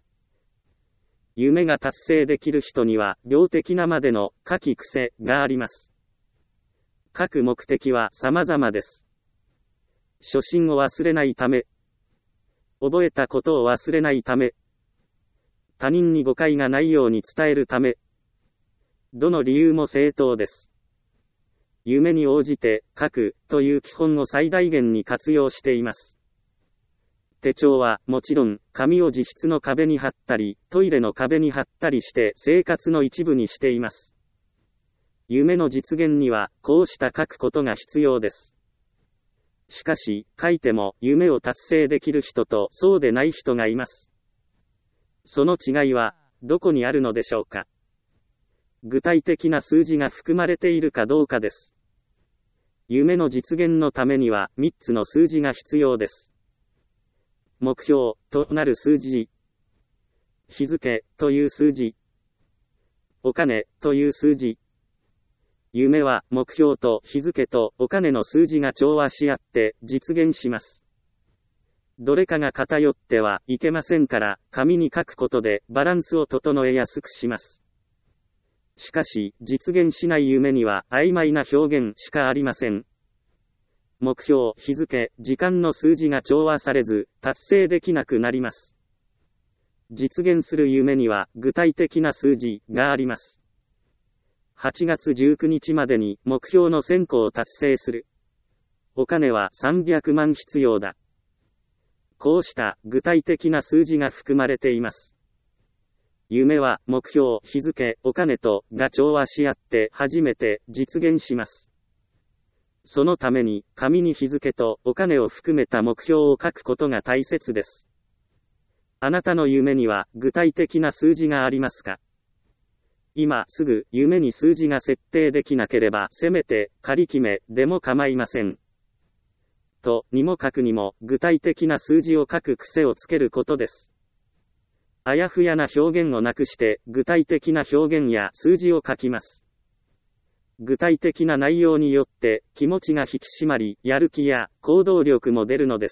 夢が達成できる人には病的なまでの書き癖があります。書く目的は様々です。初心を忘れないため、覚えたことを忘れないため、他人に誤解がないように伝えるため、どの理由も正当です。夢に応じて書くという基本を最大限に活用しています。手帳はもちろん、紙を自室の壁に貼ったり、トイレの壁に貼ったりして生活の一部にしています。夢の実現には、こうした書くことが必要です。しかし、書いても夢を達成できる人とそうでない人がいます。その違いは、どこにあるのでしょうか。具体的な数字が含まれているかどうかです。夢の実現のためには、みっつの数字が必要です。目標となる数字。日付という数字。お金という数字。夢は目標と日付とお金の数字が調和し合って実現します。どれかが偏ってはいけませんから、紙に書くことでバランスを整えやすくします。しかし、実現しない夢には曖昧な表現しかありません。目標、日付、時間の数字が調和されず、達成できなくなります。実現する夢には具体的な数字があります。はちがつじゅうくにちまでに目標のせんこを達成する。お金はさんびゃくまん必要だ。こうした具体的な数字が含まれています。夢は目標、日付、お金とが調和し合って初めて実現します。そのために、紙に日付とお金を含めた目標を書くことが大切です。あなたの夢には具体的な数字がありますか？今すぐ夢に数字が設定できなければせめて仮決めでも構いません。とにもかくにも具体的な数字を書く癖をつけることです。あやふやな表現をなくして具体的な表現や数字を書きます。具体的な内容によって気持ちが引き締まり、やる気や行動力も出るのです。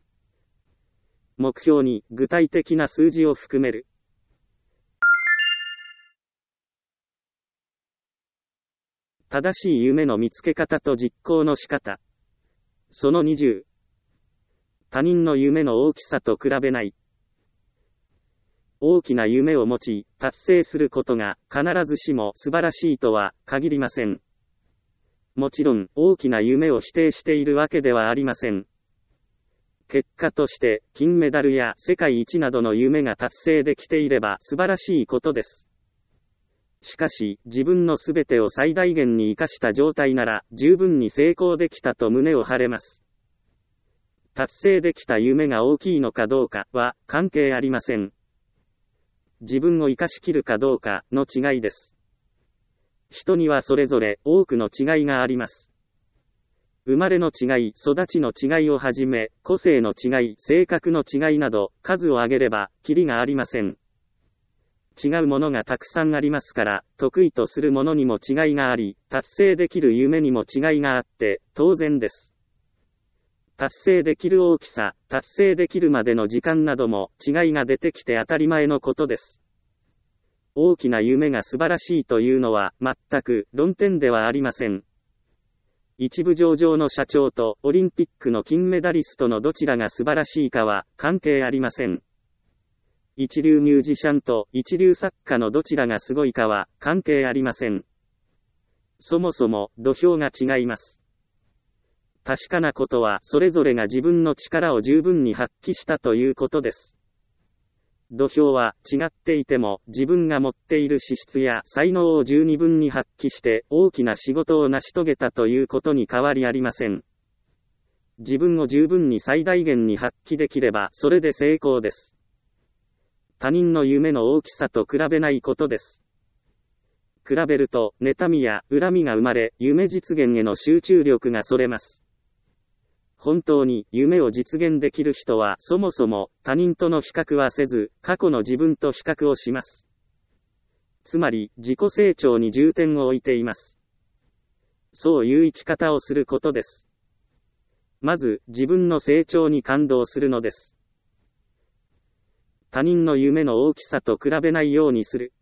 目標に具体的な数字を含める。正しい夢の見つけ方と実行の仕方。そのにじゅう。他人の夢の大きさと比べない。大きな夢を持ち、達成することが必ずしも素晴らしいとは限りません。もちろん、大きな夢を否定しているわけではありません。結果として、金メダルや世界一などの夢が達成できていれば素晴らしいことです。しかし、自分のすべてを最大限に生かした状態なら、十分に成功できたと胸を張れます。達成できた夢が大きいのかどうかは関係ありません。自分を生かしきるかどうかの違いです。人にはそれぞれ多くの違いがあります。生まれの違い、育ちの違いをはじめ、個性の違い、性格の違いなど、数を挙げれば、キリがありません。違うものがたくさんありますから、得意とするものにも違いがあり、達成できる夢にも違いがあって、当然です。 達成できる大きさ、達成できるまでの時間なども違いが出てきて当たり前のことです。大きな夢が素晴らしいというのは全く論点ではありません。一部上場の社長とオリンピックの金メダリストのどちらが素晴らしいかは関係ありません。一流ミュージシャンと一流作家のどちらがすごいかは関係ありません。そもそも土俵が違います。確かなことはそれぞれが自分の力を十分に発揮したということです。土俵は違っていても自分が持っている資質や才能を十二分に発揮して大きな仕事を成し遂げたということに変わりありません。自分を十分に最大限に発揮できればそれで成功です。他人の夢の大きさと比べないことです。比べると妬みや恨みが生まれ、夢実現への集中力がそれます。本当に夢を実現できる人はそもそも他人との比較はせず、過去の自分と比較をします。つまり自己成長に重点を置いています。そういう生き方をすることです。まず自分の成長に感動するのです。他人の夢の大きさと比べないようにする。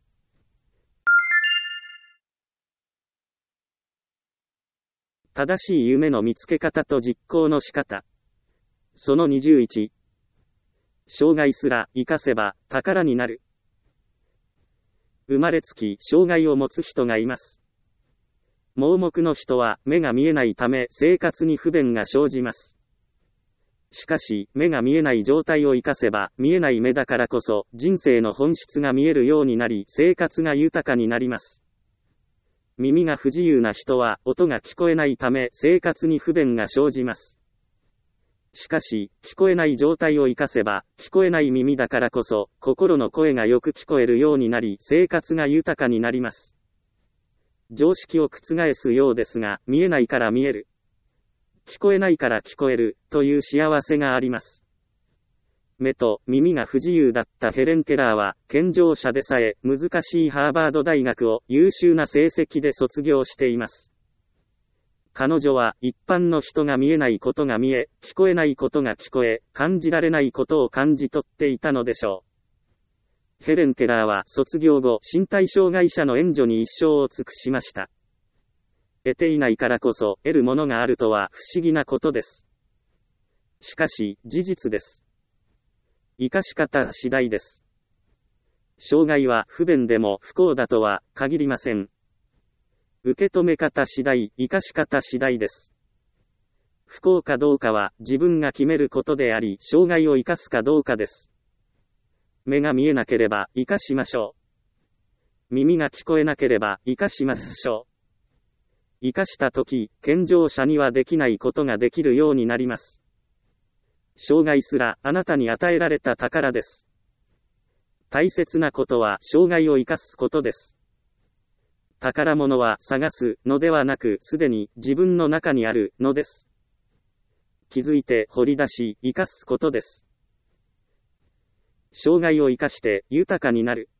正しい夢の見つけ方と実行の仕方。そのにじゅういち。障害すら生かせば宝になる。生まれつき障害を持つ人がいます。盲目の人は目が見えないため生活に不便が生じます。しかし目が見えない状態を生かせば見えない目だからこそ人生の本質が見えるようになり生活が豊かになります。耳が不自由な人は音が聞こえないため生活に不便が生じます。しかし、聞こえない状態を生かせば、聞こえない耳だからこそ、心の声がよく聞こえるようになり、生活が豊かになります。常識を覆すようですが、見えないから見える。聞こえないから聞こえる、という幸せがあります。目と耳が不自由だったヘレン・ケラーは、健常者でさえ難しいハーバード大学を優秀な成績で卒業しています。彼女は一般の人が見えないことが見え、聞こえないことが聞こえ、感じられないことを感じ取っていたのでしょう。ヘレン・ケラーは卒業後、身体障害者の援助に一生を尽くしました。得ていないからこそ、得るものがあるとは不思議なことです。しかし、事実です。生かし方次第です。障害は不便でも不幸だとは限りません。受け止め方次第、生かし方次第です。不幸かどうかは自分が決めることであり、障害を生かすかどうかです。目が見えなければ生かしましょう。耳が聞こえなければ生かしましょう。生かしたとき、健常者にはできないことができるようになります。障害すらあなたに与えられた宝です。大切なことは障害を生かすことです。宝物は探すのではなく、すでに自分の中にあるのです。気づいて掘り出し、生かすことです。障害を生かして豊かになる。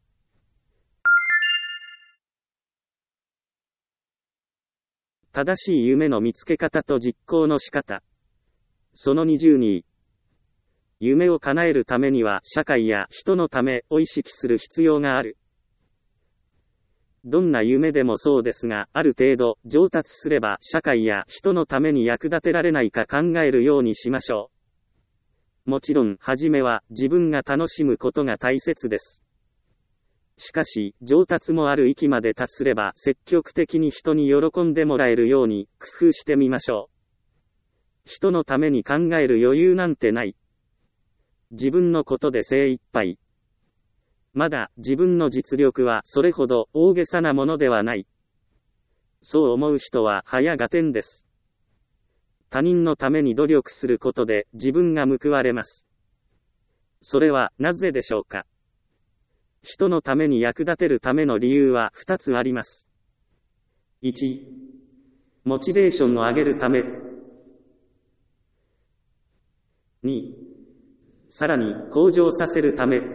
正しい夢の見つけ方と実行の仕方。そのにじゅうに。夢を叶えるためには社会や人のためを意識する必要がある。どんな夢でもそうですが、ある程度上達すれば社会や人のために役立てられないか考えるようにしましょう。もちろん、はじめは自分が楽しむことが大切です。しかし、上達もある域まで達すれば積極的に人に喜んでもらえるように工夫してみましょう。人のために考える余裕なんてない。自分のことで精一杯。まだ自分の実力はそれほど大げさなものではない。そう思う人は早合点です。他人のために努力することで自分が報われます。それはなぜでしょうか。人のために役立てるための理由はふたつあります。いち、モチベーションを上げるため。に、さらに向上させるため。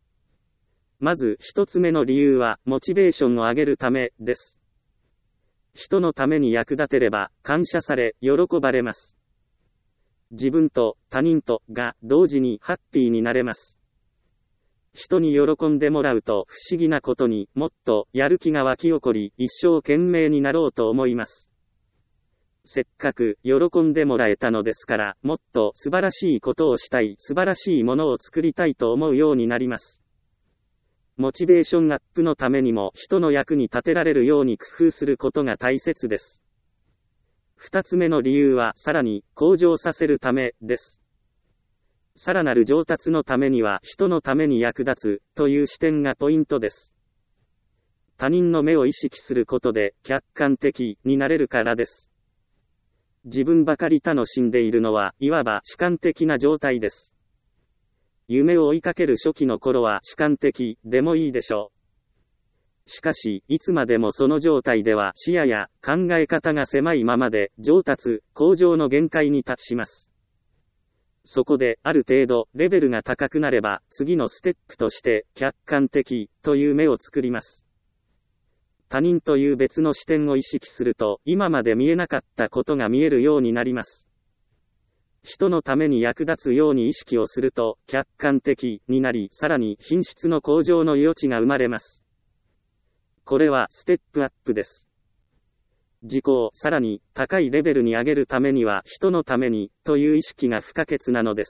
まず一つ目の理由はモチベーションを上げるためです。 人のために役立てれば、感謝され、喜ばれます。自分と他人とが同時にハッピーになれます。人に喜んでもらうと不思議なことにもっとやる気が湧き起こり、一生懸命になろうと思います。せっかく喜んでもらえたのですから、もっと素晴らしいことをしたい、素晴らしいものを作りたいと思うようになります。モチベーションアップのためにも人の役に立てられるように工夫することが大切です。二つ目の理由はさらに向上させるためです。さらなる上達のためには人のために役立つという視点がポイントです。他人の目を意識することで客観的になれるからです。自分ばかり楽しんでいるのはいわば主観的な状態です。夢を追いかける初期の頃は主観的でもいいでしょう。しかし、いつまでもその状態では視野や考え方が狭いままで上達、向上の限界に達します。そこである程度レベルが高くなれば次のステップとして客観的という目を作ります。他人という別の視点を意識すると今まで見えなかったことが見えるようになります。人のために役立つように意識をすると客観的になり、さらに品質の向上の余地が生まれます。これはステップアップです。自己をさらに高いレベルに上げるためには人のためにという意識が不可欠なのです。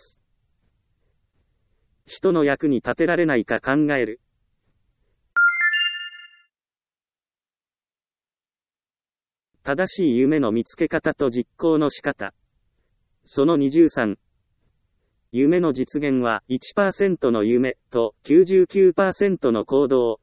人の役に立てられないか考える。正しい夢の見つけ方と実行の仕方。そのにじゅうさん。夢の実現は いちパーセント の夢と きゅうじゅうきゅうパーセント の行動。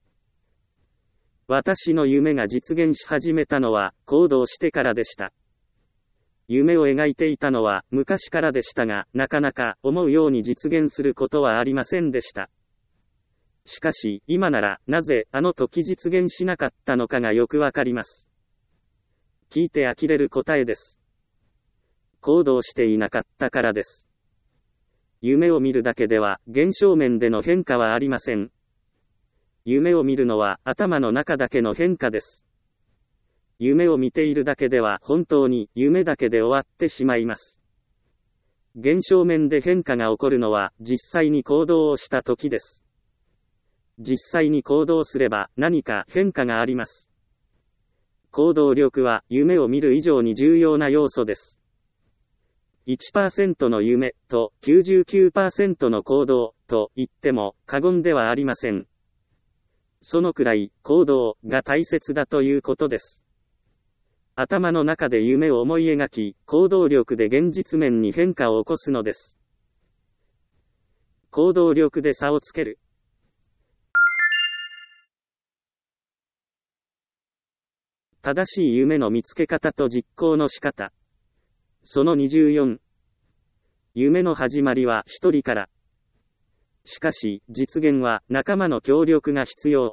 私の夢が実現し始めたのは行動してからでした。夢を描いていたのは昔からでしたが、なかなか思うように実現することはありませんでした。しかし、今ならなぜあの時実現しなかったのかがよくわかります。聞いて呆れる答えです。行動していなかったからです。夢を見るだけでは現象面での変化はありません。夢を見るのは頭の中だけの変化です。夢を見ているだけでは本当に夢だけで終わってしまいます。現象面で変化が起こるのは実際に行動をした時です。実際に行動すれば何か変化があります。行動力は夢を見る以上に重要な要素です。いちパーセント の夢と きゅうじゅうきゅうパーセント の行動と言っても過言ではありません。そのくらい行動が大切だということです。頭の中で夢を思い描き、行動力で現実面に変化を起こすのです。行動力で差をつける。正しい夢の見つけ方と実行の仕方。そのにじゅうよん。夢の始まりは一人から。しかし、実現は仲間の協力が必要。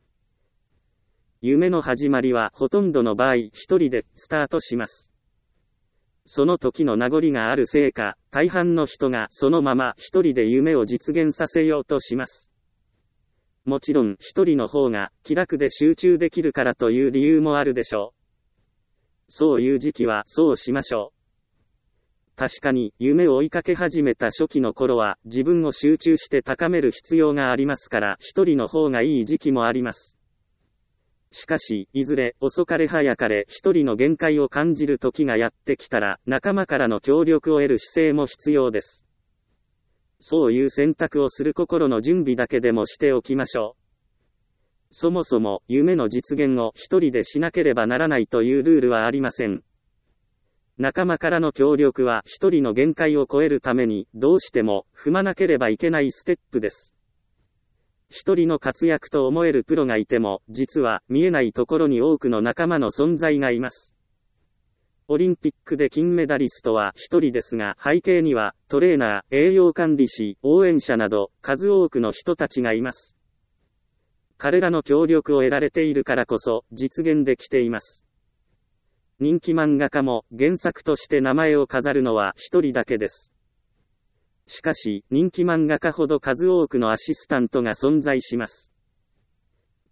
夢の始まりはほとんどの場合一人でスタートします。その時の名残があるせいか、大半の人がそのまま一人で夢を実現させようとします。もちろん一人の方が気楽で集中できるからという理由もあるでしょう。そういう時期はそうしましょう。確かに夢を追いかけ始めた初期の頃は自分を集中して高める必要がありますから一人の方がいい時期もあります。しかし、いずれ遅かれ早かれ一人の限界を感じる時がやってきたら仲間からの協力を得る姿勢も必要です。そういう選択をする心の準備だけでもしておきましょう。そもそも夢の実現を一人でしなければならないというルールはありません。仲間からの協力は一人の限界を超えるためにどうしても踏まなければいけないステップです。一人の活躍と思えるプロがいても実は見えないところに多くの仲間の存在がいます。オリンピックで金メダリストは一人ですが背景にはトレーナー、栄養管理士、応援者など数多くの人たちがいます。彼らの協力を得られているからこそ実現できています。人気漫画家も原作として名前を飾るのは一人だけです。しかし人気漫画家ほど数多くのアシスタントが存在します。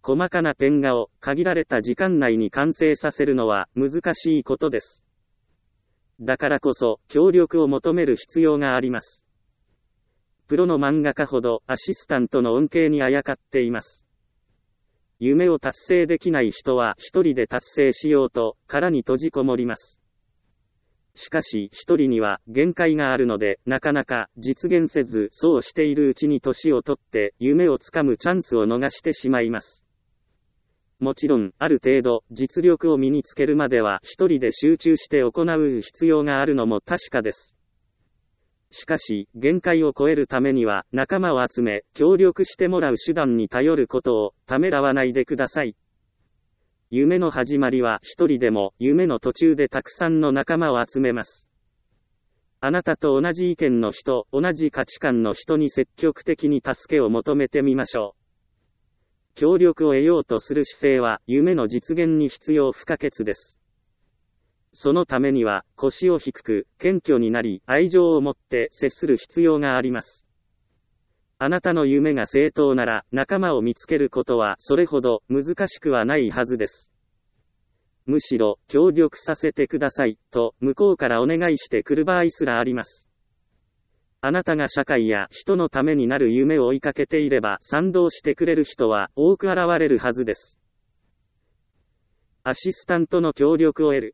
細かなペン画を限られた時間内に完成させるのは難しいことです。だからこそ、協力を求める必要があります。プロの漫画家ほどアシスタントの恩恵にあやかっています。夢を達成できない人は一人で達成しようと殻に閉じこもります。しかし一人には限界があるのでなかなか実現せず、そうしているうちに年を取って夢をつかむチャンスを逃してしまいます。もちろんある程度実力を身につけるまでは一人で集中して行う必要があるのも確かです。しかし、限界を超えるためには、仲間を集め、協力してもらう手段に頼ることを、ためらわないでください。夢の始まりは一人でも、夢の途中でたくさんの仲間を集めます。あなたと同じ意見の人、同じ価値観の人に積極的に助けを求めてみましょう。協力を得ようとする姿勢は、夢の実現に必要不可欠です。そのためには、腰を低く、謙虚になり、愛情を持って接する必要があります。あなたの夢が正当なら、仲間を見つけることはそれほど難しくはないはずです。むしろ、協力させてください、と、向こうからお願いしてくる場合すらあります。あなたが社会や人のためになる夢を追いかけていれば、賛同してくれる人は多く現れるはずです。アシスタントの協力を得る。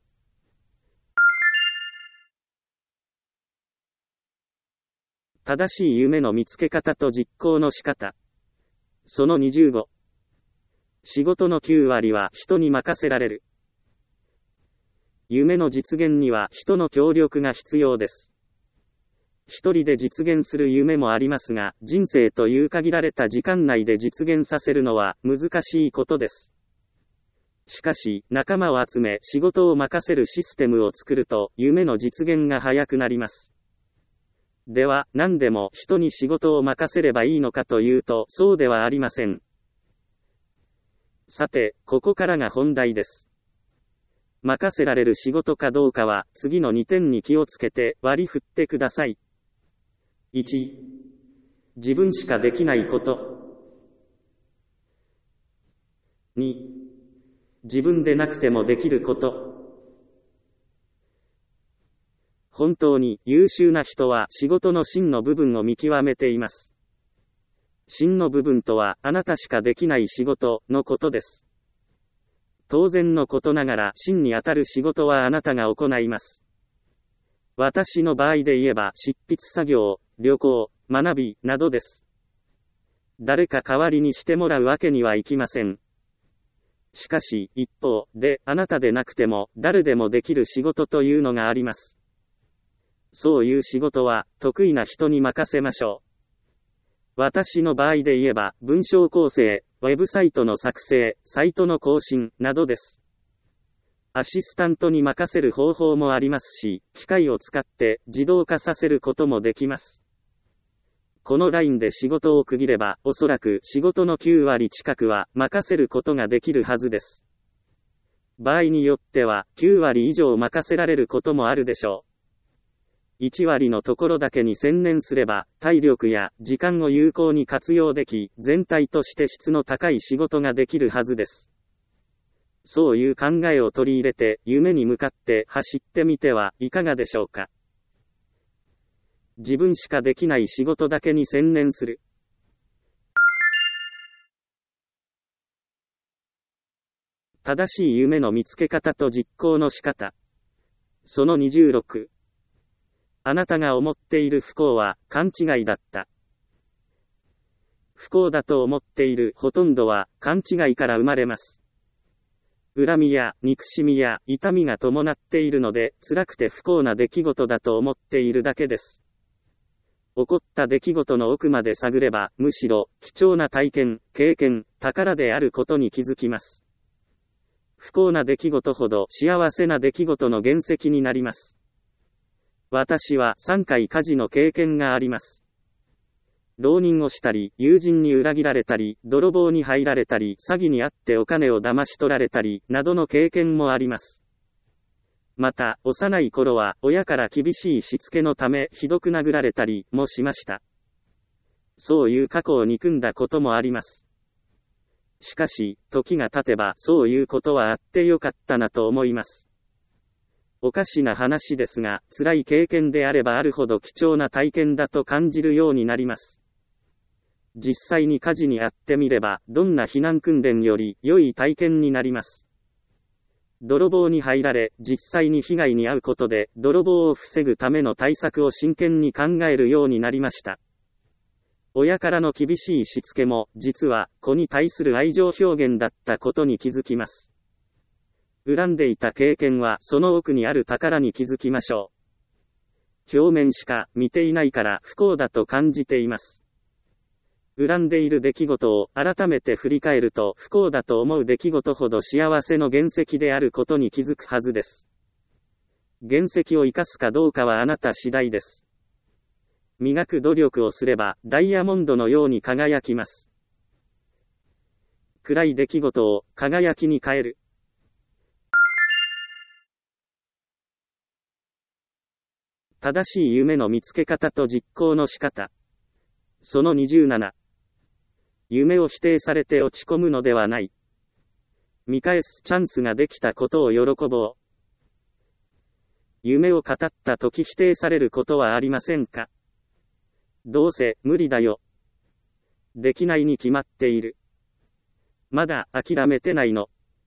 正しい夢の見つけ方と実行の仕方。そのにじゅうご。仕事のきゅうわりは人に任せられる。夢の実現には人の協力が必要です。一人で実現する夢もありますが、人生という限られた時間内で実現させるのは難しいことです。しかし、仲間を集め仕事を任せるシステムを作ると、夢の実現が早くなります。では、何でも人に仕事を任せればいいのかというと、そうではありません。さて、ここからが本題です。任せられる仕事かどうかは、次のにてんに気をつけて割り振ってください。いち、自分しかできないこと。に、自分でなくてもできること。本当に優秀な人は仕事の真の部分を見極めています。真の部分とはあなたしかできない仕事のことです。当然のことながら真にあたる仕事はあなたが行います。私の場合で言えば執筆作業、旅行、学びなどです。誰か代わりにしてもらうわけにはいきません。しかし一方であなたでなくても誰でもできる仕事というのがあります。そういう仕事は得意な人に任せましょう。私の場合で言えば文章構成、ウェブサイトの作成、サイトの更新などです。アシスタントに任せる方法もありますし、機械を使って自動化させることもできます。このラインで仕事を区切れば、おそらく仕事のきゅうわり近くは任せることができるはずです。場合によってはきゅうわり以上任せられることもあるでしょう。いちわりのところだけに専念すれば、体力や時間を有効に活用でき、全体として質の高い仕事ができるはずです。そういう考えを取り入れて、夢に向かって走ってみてはいかがでしょうか。自分しかできない仕事だけに専念する。正しい夢の見つけ方と実行の仕方。そのにじゅうろく。あなたが思っている不幸は勘違いだった。不幸だと思っているほとんどは勘違いから生まれます。恨みや憎しみや痛みが伴っているので、辛くて不幸な出来事だと思っているだけです。起こった出来事の奥まで探れば、むしろ貴重な体験、経験、宝であることに気づきます。不幸な出来事ほど幸せな出来事の原石になります。私はさんかい火事の経験があります。浪人をしたり、友人に裏切られたり、泥棒に入られたり、詐欺にあってお金を騙し取られたり、などの経験もあります。また、幼い頃は、親から厳しいしつけのため、ひどく殴られたりもしました。そういう過去を憎んだこともあります。ししかし、時が経てばそういうことはあってよかったなと思います。おかしな話ですが、辛い経験であればあるほど貴重な体験だと感じるようになります。実際に火事に遭ってみれば、どんな避難訓練より良い体験になります。泥棒に入られ、実際に被害に遭うことで、泥棒を防ぐための対策を真剣に考えるようになりました。親からの厳しいしつけも、実は、子に対する愛情表現だったことに気づきます。恨んでいた経験は、その奥にある宝に気づきましょう。表面しか見ていないから不幸だと感じています。恨んでいる出来事を改めて振り返ると、不幸だと思う出来事ほど幸せの原石であることに気づくはずです。原石を生かすかどうかはあなた次第です。磨く努力をすれば、ダイヤモンドのように輝きます。暗い出来事を輝きに変える。正しい夢の見つけ方と実行の仕方。そのにじゅうなな。夢を否定されて落ち込むのではない。見返すチャンスができたことを喜ぼう。夢を語った時否定されることはありませんか？どうせ無理だよ。できないに決まっている。まだ諦めてないの。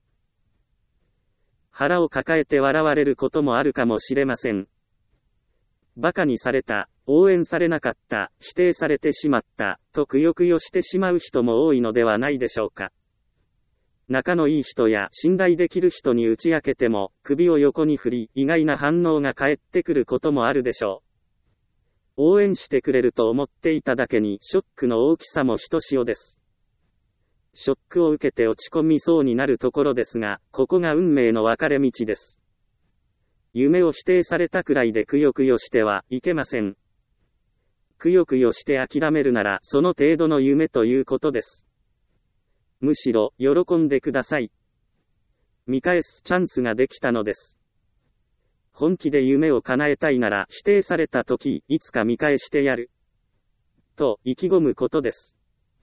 腹を抱えて笑われることもあるかもしれません。馬鹿にされた、応援されなかった、否定されてしまった、とくよくよしてしまう人も多いのではないでしょうか。仲のいい人や信頼できる人に打ち明けても、首を横に振り、意外な反応が返ってくることもあるでしょう。応援してくれると思っていただけに、ショックの大きさもひとしおです。ショックを受けて落ち込みそうになるところですが、ここが運命の分かれ道です。夢を否定されたくらいでくよくよしてはいけません。くよくよして諦めるならその程度の夢ということです。むしろ喜んでください。見返すチャンスができたのです。本気で夢を叶えたいなら否定された時いつか見返してやる。と意気込むことです。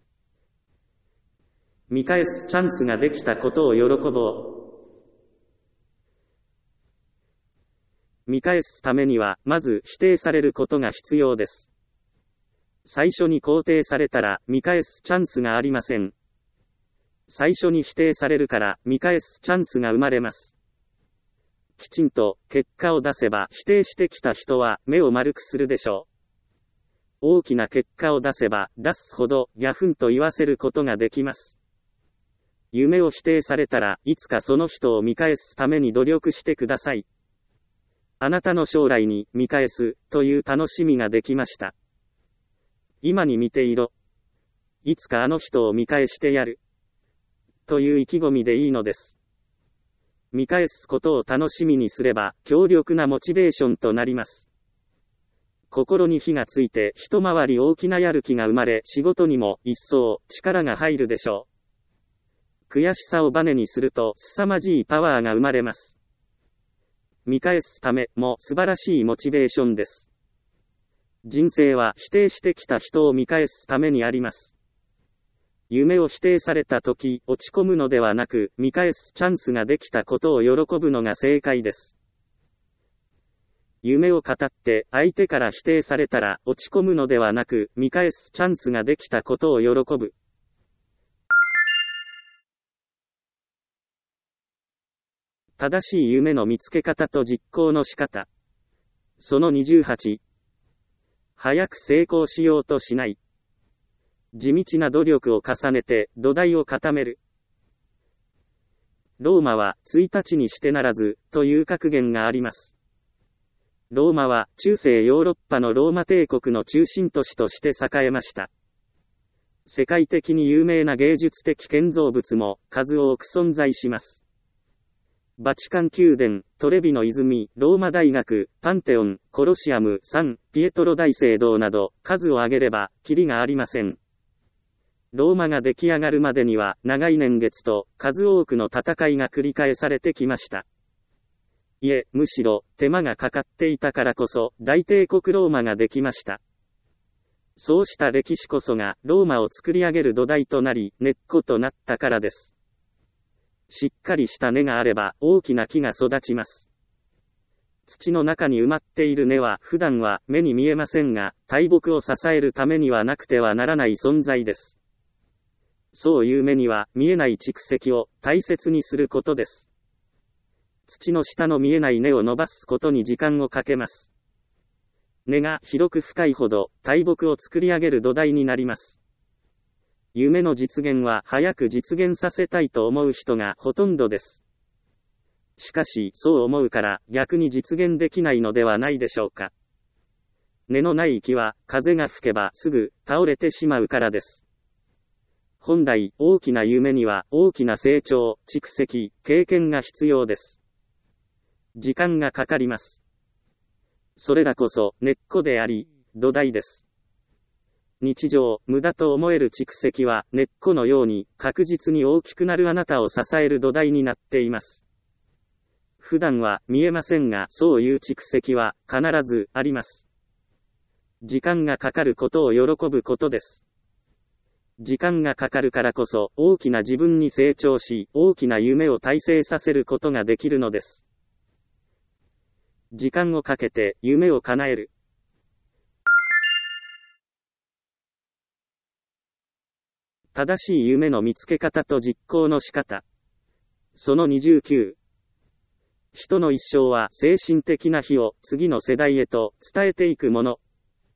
見返すチャンスができたことを喜ぼう。見返すためには、まず否定されることが必要です。最初に肯定されたら、見返すチャンスがありません。最初に否定されるから、見返すチャンスが生まれます。きちんと、結果を出せば、否定してきた人は、目を丸くするでしょう。大きな結果を出せば、出すほど、ギャフンと言わせることができます。夢を否定されたら、いつかその人を見返すために努力してください。あなたの将来に見返すという楽しみができました。今に見ていろ。いつかあの人を見返してやる。という意気込みでいいのです。見返すことを楽しみにすれば強力なモチベーションとなります。心に火がついて一回り大きなやる気が生まれ仕事にも一層力が入るでしょう。悔しさをバネにすると凄まじいパワーが生まれます。見返すためも素晴らしいモチベーションです。人生は否定してきた人を見返すためにあります。夢を否定された時、落ち込むのではなく、見返すチャンスができたことを喜ぶのが正解です。夢を語って相手から否定されたら落ち込むのではなく、見返すチャンスができたことを喜ぶ。正しい夢の見つけ方と実行の仕方。そのにじゅうはち。早く成功しようとしない。地道な努力を重ねて土台を固める。ローマはついたちにしてならずという格言があります。ローマは中世ヨーロッパのローマ帝国の中心都市として栄えました。世界的に有名な芸術的建造物も数多く存在します。バチカン宮殿、トレビの泉、ローマ大学、パンテオン、コロシアム、サン・ピエトロ大聖堂など、数を挙げれば、キリがありません。ローマが出来上がるまでには、長い年月と、数多くの戦いが繰り返されてきました。いえ、むしろ、手間がかかっていたからこそ、大帝国ローマができました。 そうした歴史こそがローマを作り上げる土台となり、根っことなったからです。しっかりした根があれば大きな木が育ちます。土の中に埋まっている根は普段は目に見えませんが、大木を支えるためにはなくてはならない存在です。そういう目には見えない蓄積を大切にすることです。土の下の見えない根を伸ばすことに時間をかけます。根が広く深いほど大木を作り上げる土台になります。夢の実現は早く実現させたいと思う人がほとんどです。しかし、そう思うから逆に実現できないのではないでしょうか。根のない木は風が吹けばすぐ倒れてしまうからです。本来、大きな夢には大きな成長、蓄積、経験が必要です。時間がかかります。それらこそ根っこであり、土台です。日常、無駄と思える蓄積は根っこのように確実に大きくなるあなたを支える土台になっています。普段は見えませんが、そういう蓄積は必ずあります。時間がかかることを喜ぶことです。時間がかかるからこそ大きな自分に成長し、大きな夢を大成させることができるのです。時間をかけて夢を叶える。正しい夢の見つけ方と実行の仕方。そのにじゅうきゅう。人の一生は精神的な火を次の世代へと伝えていくもの。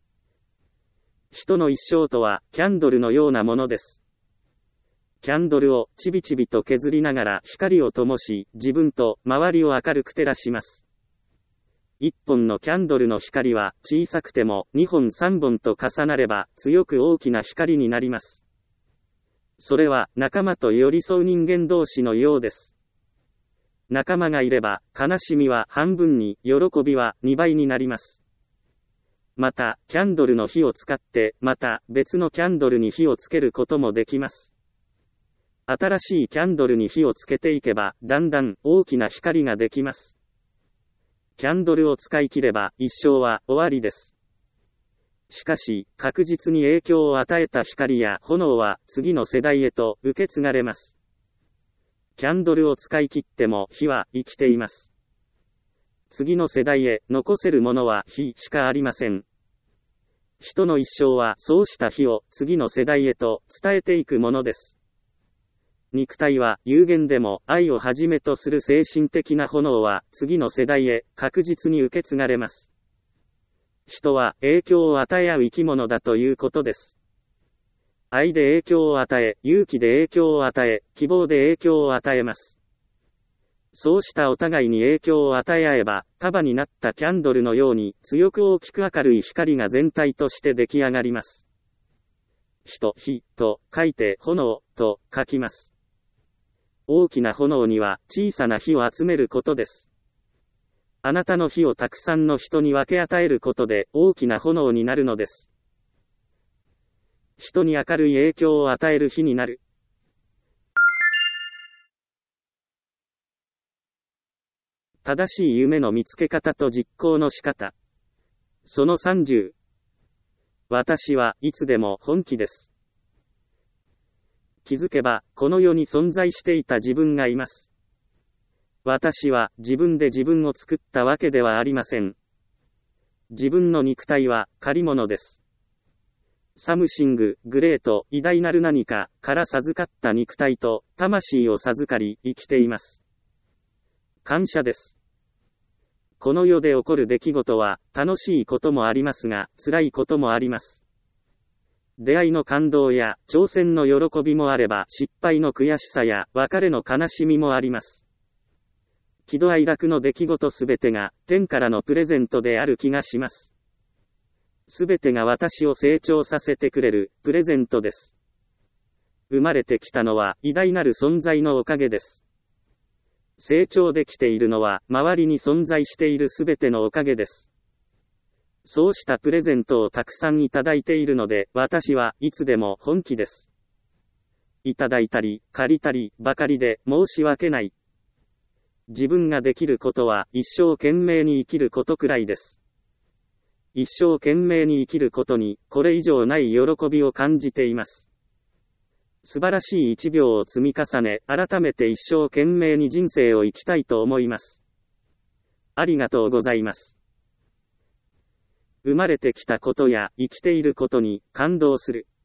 人の一生とはキャンドルのようなものです。キャンドルをちびちびと削りながら光を灯し、自分と周りを明るく照らします。一本のキャンドルの光は小さくても二本三本と重なれば強く大きな光になります。それは仲間と寄り添う人間同士のようです。仲間がいれば悲しみは半分に、喜びはにばいになります。また、キャンドルの火を使ってまた別のキャンドルに火をつけることもできます。新しいキャンドルに火をつけていけばだんだん大きな光ができます。キャンドルを使い切れば一生は終わりです。しかし、確実に影響を与えた光や炎は次の世代へと受け継がれます。キャンドルを使い切っても火は生きています。次の世代へ残せるものは火しかありません。人の一生はそうした火を次の世代へと伝えていくものです。肉体は有限でも愛をはじめとする精神的な炎は次の世代へ確実に受け継がれます。人は影響を与え合う生き物だということです。愛で影響を与え、勇気で影響を与え、希望で影響を与えます。そうしたお互いに影響を与え合えば、束になったキャンドルのように強く大きく明るい光が全体として出来上がります。人、火と書いて炎と書きます。大きな炎には小さな火を集めることです。あなたの火をたくさんの人に分け与えることで大きな炎になるのです。人に明るい影響を与える火になる。正しい夢の見つけ方と実行の仕方。そのさんじゅう。私はいつでも本気です。気づけば、この世に存在していた自分がいます。私は自分で自分を作ったわけではありません。自分の肉体は借り物です。サムシング、グレート、偉大なる何かから授かった肉体と魂を授かり生きています。感謝です。この世で起こる出来事は楽しいこともありますが、辛いこともあります。出会いの感動や挑戦の喜びもあれば、失敗の悔しさや別れの悲しみもあります。喜怒哀楽の出来事すべてが天からのプレゼントである気がします。すべてが私を成長させてくれるプレゼントです。生まれてきたのは偉大なる存在のおかげです。成長できているのは周りに存在しているすべてのおかげです。そうしたプレゼントをたくさんいただいているので、私はいつでも本気です。いただいたり借りたりばかりで申し訳ない。自分ができることは一生懸命に生きることくらいです。 一生懸命に生きることに、これ以上ない喜びを感じています。素晴らしい一秒を積み重ね、改めて一生懸命に人生を生きたいと思います。ありがとうございます。生まれてきたことや生きていることに感動する。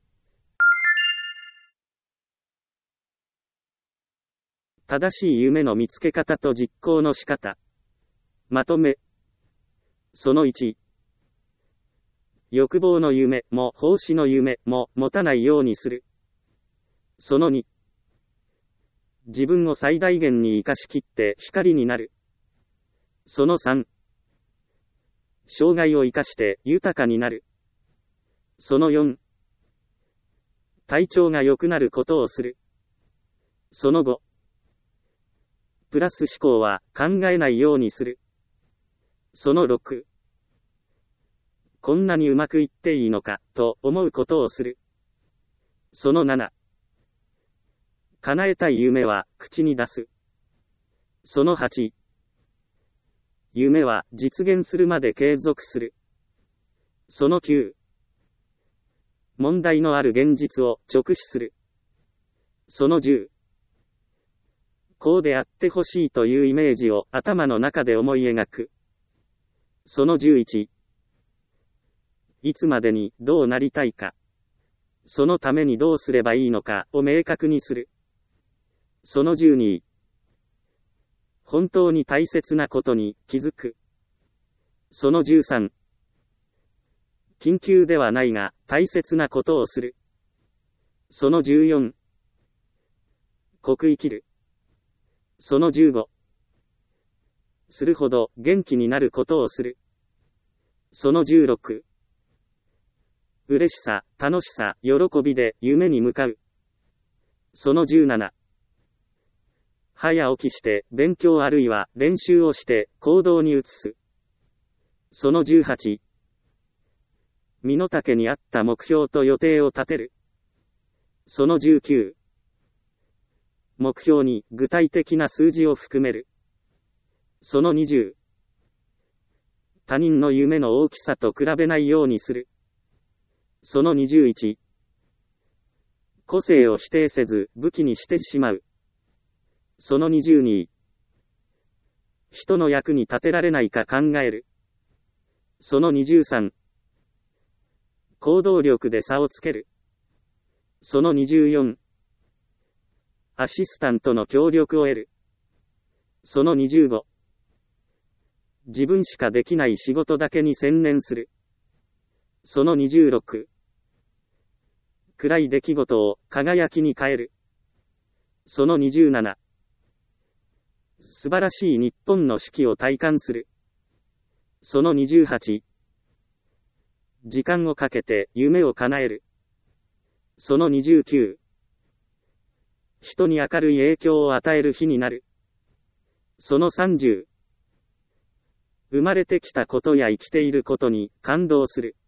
正しい夢の見つけ方と実行の仕方。まとめ。そのいち。欲望の夢も奉仕の夢も持たないようにする。そのに。自分を最大限に生かしきって光になる。そのさん。生涯を生かして豊かになる。そのよん。体調が良くなることをする。そのご。プラス思考は考えないようにする。そのろく。こんなにうまくいっていいのかと思うことをする。そのなな。叶えたい夢は口に出す。そのはち。夢は実現するまで継続する。そのきゅう。問題のある現実を直視する。そのじゅう。こうであってほしいというイメージを頭の中で思い描く。そのじゅういち。いつまでにどうなりたいか。そのためにどうすればいいのかを明確にする。そのじゅうに。本当に大切なことに気づく。そのじゅうさん。緊急ではないが大切なことをする。そのじゅうよん。濃く生きる。そのじゅうご。するほど元気になることをする。そのじゅうろく。嬉しさ、楽しさ、喜びで夢に向かう。そのじゅうなな。早起きして勉強あるいは練習をして行動に移す。そのじゅうはち。身の丈に合った目標と予定を立てる。そのじゅうきゅう。目標に具体的な数字を含める。そのにじゅう。他人の夢の大きさと比べないようにする。そのにじゅういち。個性を否定せず武器にしてしまう。そのにじゅうに。人の役に立てられないか考える。そのにじゅうさん。行動力で差をつける。そのにじゅうよん。アシスタントの協力を得る。そのにじゅうご。自分しかできない仕事だけに専念する。そのにじゅうろく。暗い出来事を輝きに変える。そのにじゅうなな。素晴らしい日本の四季を体感する。そのにじゅうはち。時間をかけて夢を叶える。そのにじゅうきゅう。人に明るい影響を与える日になる。そのさんじゅう。生まれてきたことや生きていることに感動する。